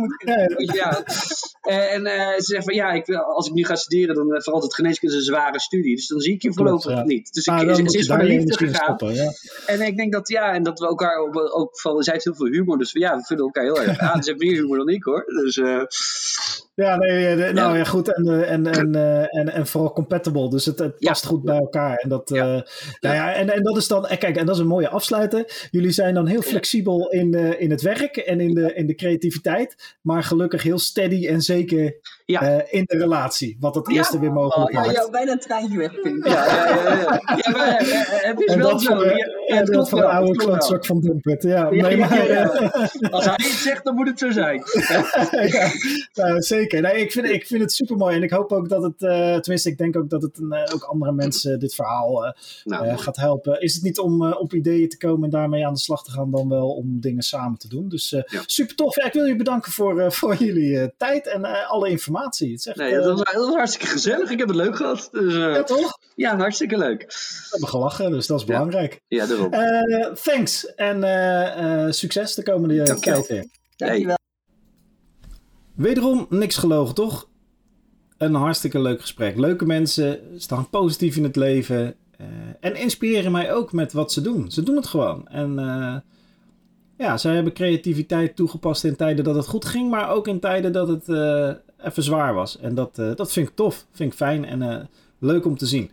En ze zegt van als ik nu ga studeren, dan verandert geneeskunde een zware studie. Dus dan zie ik je voorlopig niet. Dus ze is voor de liefde gegaan. En ik denk dat, en dat we elkaar ook van, zij heeft heel veel humor, dus we vinden elkaar heel erg aan. Ze heeft meer humor dan ik, hoor. Dus Ja, nou ja, goed. En vooral compatible. Dus het past goed bij elkaar. En dat, en dat is dan... Kijk, en dat is een mooie afsluiter. Jullie zijn dan heel flexibel in het werk en in de creativiteit. Maar gelukkig heel steady en zeker in de relatie. Wat het eerste weer mogelijk maakt. Ja, bijna een treintje weg, Pim. Ja, maar het is wel zo. En dat van de oude klootzak van Dumpert. Ja, Als hij iets zegt, dan moet het zo zijn. Zeker. Nee, ik vind het super mooi. En ik hoop ook dat het, tenminste, ik denk ook dat het ook andere mensen dit verhaal gaat helpen. Is het niet om op ideeën te komen en daarmee aan de slag te gaan, dan wel om dingen samen te doen. Dus super tof. Ja, ik wil je bedanken voor jullie tijd en alle informatie. Het is echt, dat was hartstikke gezellig. Ik heb het leuk gehad. Dus, ja, toch? Ja, hartstikke leuk. We hebben gelachen, dus dat is belangrijk. Ja, daarom. Thanks en succes de komende tijd weer. Dankjewel. Wederom niks gelogen, toch? Een hartstikke leuk gesprek. Leuke mensen, staan positief in het leven. En inspireren mij ook met wat ze doen. Ze doen het gewoon. En zij hebben creativiteit toegepast in tijden dat het goed ging. Maar ook in tijden dat het even zwaar was. En dat vind ik tof. Vind ik fijn en leuk om te zien.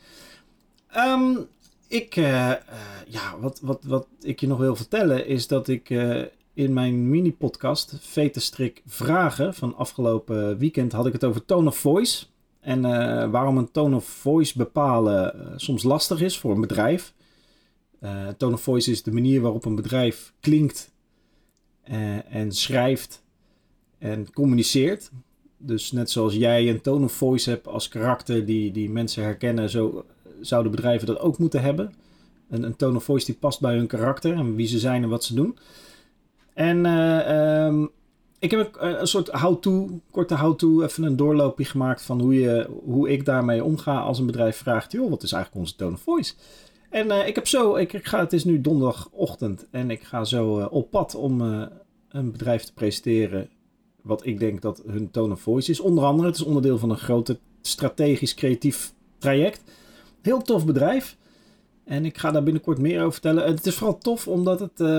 Wat ik je nog wil vertellen is dat ik in mijn mini-podcast Veterstrik Vragen van afgelopen weekend had ik het over tone of voice. En waarom een tone of voice bepalen soms lastig is voor een bedrijf. Tone of voice is de manier waarop een bedrijf klinkt en schrijft en communiceert. Dus net zoals jij een tone of voice hebt als karakter die mensen herkennen, zo zouden bedrijven dat ook moeten hebben. Een tone of voice die past bij hun karakter en wie ze zijn en wat ze doen. En ik heb een soort korte how-to, even een doorloopje gemaakt van hoe ik daarmee omga als een bedrijf vraagt, joh, wat is eigenlijk onze tone of voice? En het is nu donderdagochtend en ik ga zo op pad om een bedrijf te presenteren wat ik denk dat hun tone of voice is. Onder andere, het is onderdeel van een grote strategisch creatief traject. Heel tof bedrijf. En ik ga daar binnenkort meer over vertellen. Het is vooral tof omdat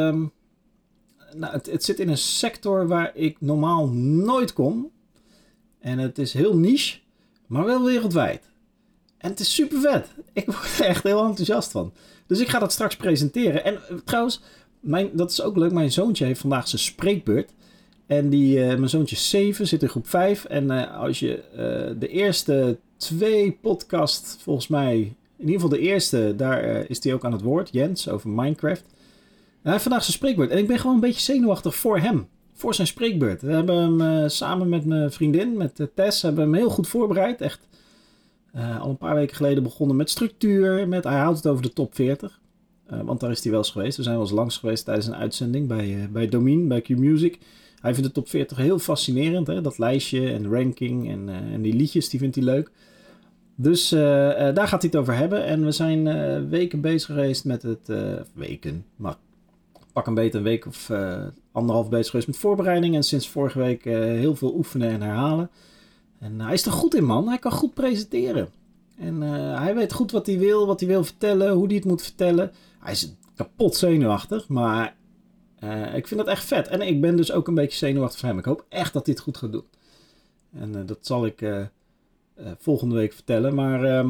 het zit in een sector waar ik normaal nooit kom. En het is heel niche, maar wel wereldwijd. En het is super vet. Ik word er echt heel enthousiast van. Dus ik ga dat straks presenteren. En trouwens, dat is ook leuk. Mijn zoontje heeft vandaag zijn spreekbeurt. En mijn zoontje is 7, zit in groep 5. En als je de eerste 2 podcasts, volgens mij, in ieder geval de eerste, daar is hij ook aan het woord. Jens, over Minecraft. En hij heeft vandaag zijn spreekbeurt. En ik ben gewoon een beetje zenuwachtig voor hem. Voor zijn spreekbeurt. We hebben hem samen met mijn vriendin, met Tess, hebben hem heel goed voorbereid. Echt al een paar weken geleden begonnen met structuur. Hij houdt het over de top 40. Want daar is hij wel eens geweest. We zijn wel eens langs geweest tijdens een uitzending bij Domien, bij Q-Music. Hij vindt de top 40 heel fascinerend. Hè? Dat lijstje en ranking en die liedjes, die vindt hij leuk. Dus daar gaat hij het over hebben. En we zijn weken bezig geweest met het... maar pak een beetje een week of 1,5 bezig geweest met voorbereiding. En sinds vorige week heel veel oefenen en herhalen. En hij is er goed in, man. Hij kan goed presenteren. En hij weet goed wat hij wil vertellen, hoe hij het moet vertellen. Hij is kapot zenuwachtig, maar ik vind dat echt vet. En ik ben dus ook een beetje zenuwachtig voor hem. Ik hoop echt dat hij het goed gaat doen. En dat zal ik volgende week vertellen. Maar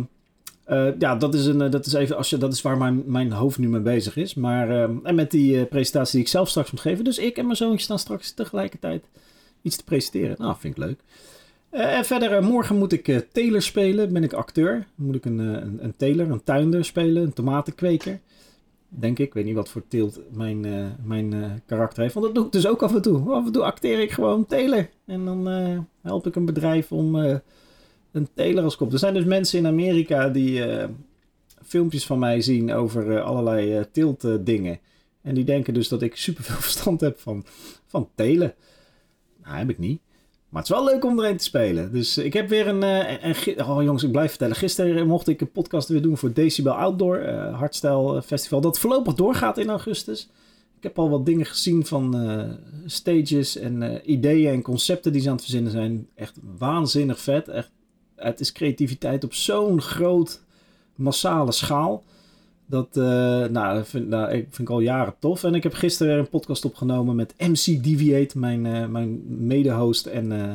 dat is waar mijn hoofd nu mee bezig is. Maar en met die presentatie die ik zelf straks moet geven. Dus ik en mijn zoontje staan straks tegelijkertijd iets te presenteren. Nou, vind ik leuk. En verder, morgen moet ik teler spelen. Ben ik acteur. Moet ik een teler, een tuinder spelen. Een tomatenkweker. Denk ik. Ik weet niet wat voor teelt mijn karakter heeft. Want dat doe ik dus ook af en toe. Af en toe acteer ik gewoon teler. En dan help ik een bedrijf om een teler als kop. Er zijn dus mensen in Amerika die filmpjes van mij zien over allerlei teeltdingen. En die denken dus dat ik superveel verstand heb van telen. Nou, heb ik niet. Maar het is wel leuk om erin te spelen. Dus ik heb weer jongens, ik blijf vertellen. Gisteren mocht ik een podcast weer doen voor Decibel Outdoor. Hardstyle Festival. Dat voorlopig doorgaat in augustus. Ik heb al wat dingen gezien van stages en ideeën en concepten die ze aan het verzinnen zijn. Echt waanzinnig vet. Echt, het is creativiteit op zo'n groot, massale schaal. Dat vind ik al jaren tof. En ik heb gisteren weer een podcast opgenomen met MC Deviate, mijn mede-host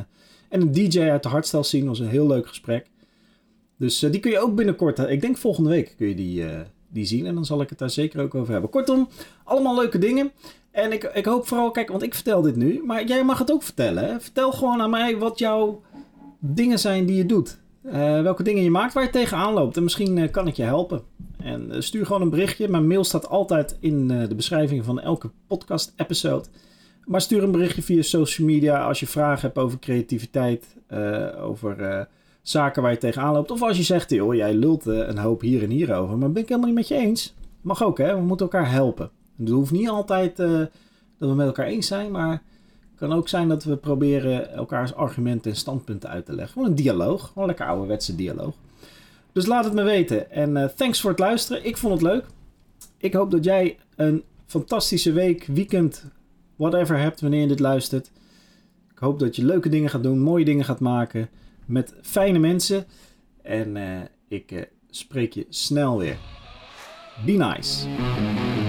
En een DJ uit de hardstyle scene, was een heel leuk gesprek. Dus die kun je ook binnenkort, ik denk volgende week kun je die zien. En dan zal ik het daar zeker ook over hebben. Kortom, allemaal leuke dingen. En ik hoop vooral, kijk, want ik vertel dit nu. Maar jij mag het ook vertellen. Hè? Vertel gewoon aan mij wat jouw dingen zijn die je doet. Welke dingen je maakt waar je tegenaan loopt. En misschien kan ik je helpen. En stuur gewoon een berichtje. Mijn mail staat altijd in de beschrijving van elke podcast-episode. Maar stuur een berichtje via social media als je vragen hebt over creativiteit. Over zaken waar je tegenaan loopt. Of als je zegt, joh, jij lult een hoop hier en hier over. Maar ben ik helemaal niet met je eens. Mag ook, hè. We moeten elkaar helpen. Het hoeft niet altijd dat we met elkaar eens zijn. Maar het kan ook zijn dat we proberen elkaars argumenten en standpunten uit te leggen. Gewoon een dialoog. Gewoon een lekker ouderwetse dialoog. Dus laat het me weten. En thanks voor het luisteren. Ik vond het leuk. Ik hoop dat jij een fantastische week, weekend, whatever hebt wanneer je dit luistert. Ik hoop dat je leuke dingen gaat doen. Mooie dingen gaat maken. Met fijne mensen. En ik spreek je snel weer. Be nice.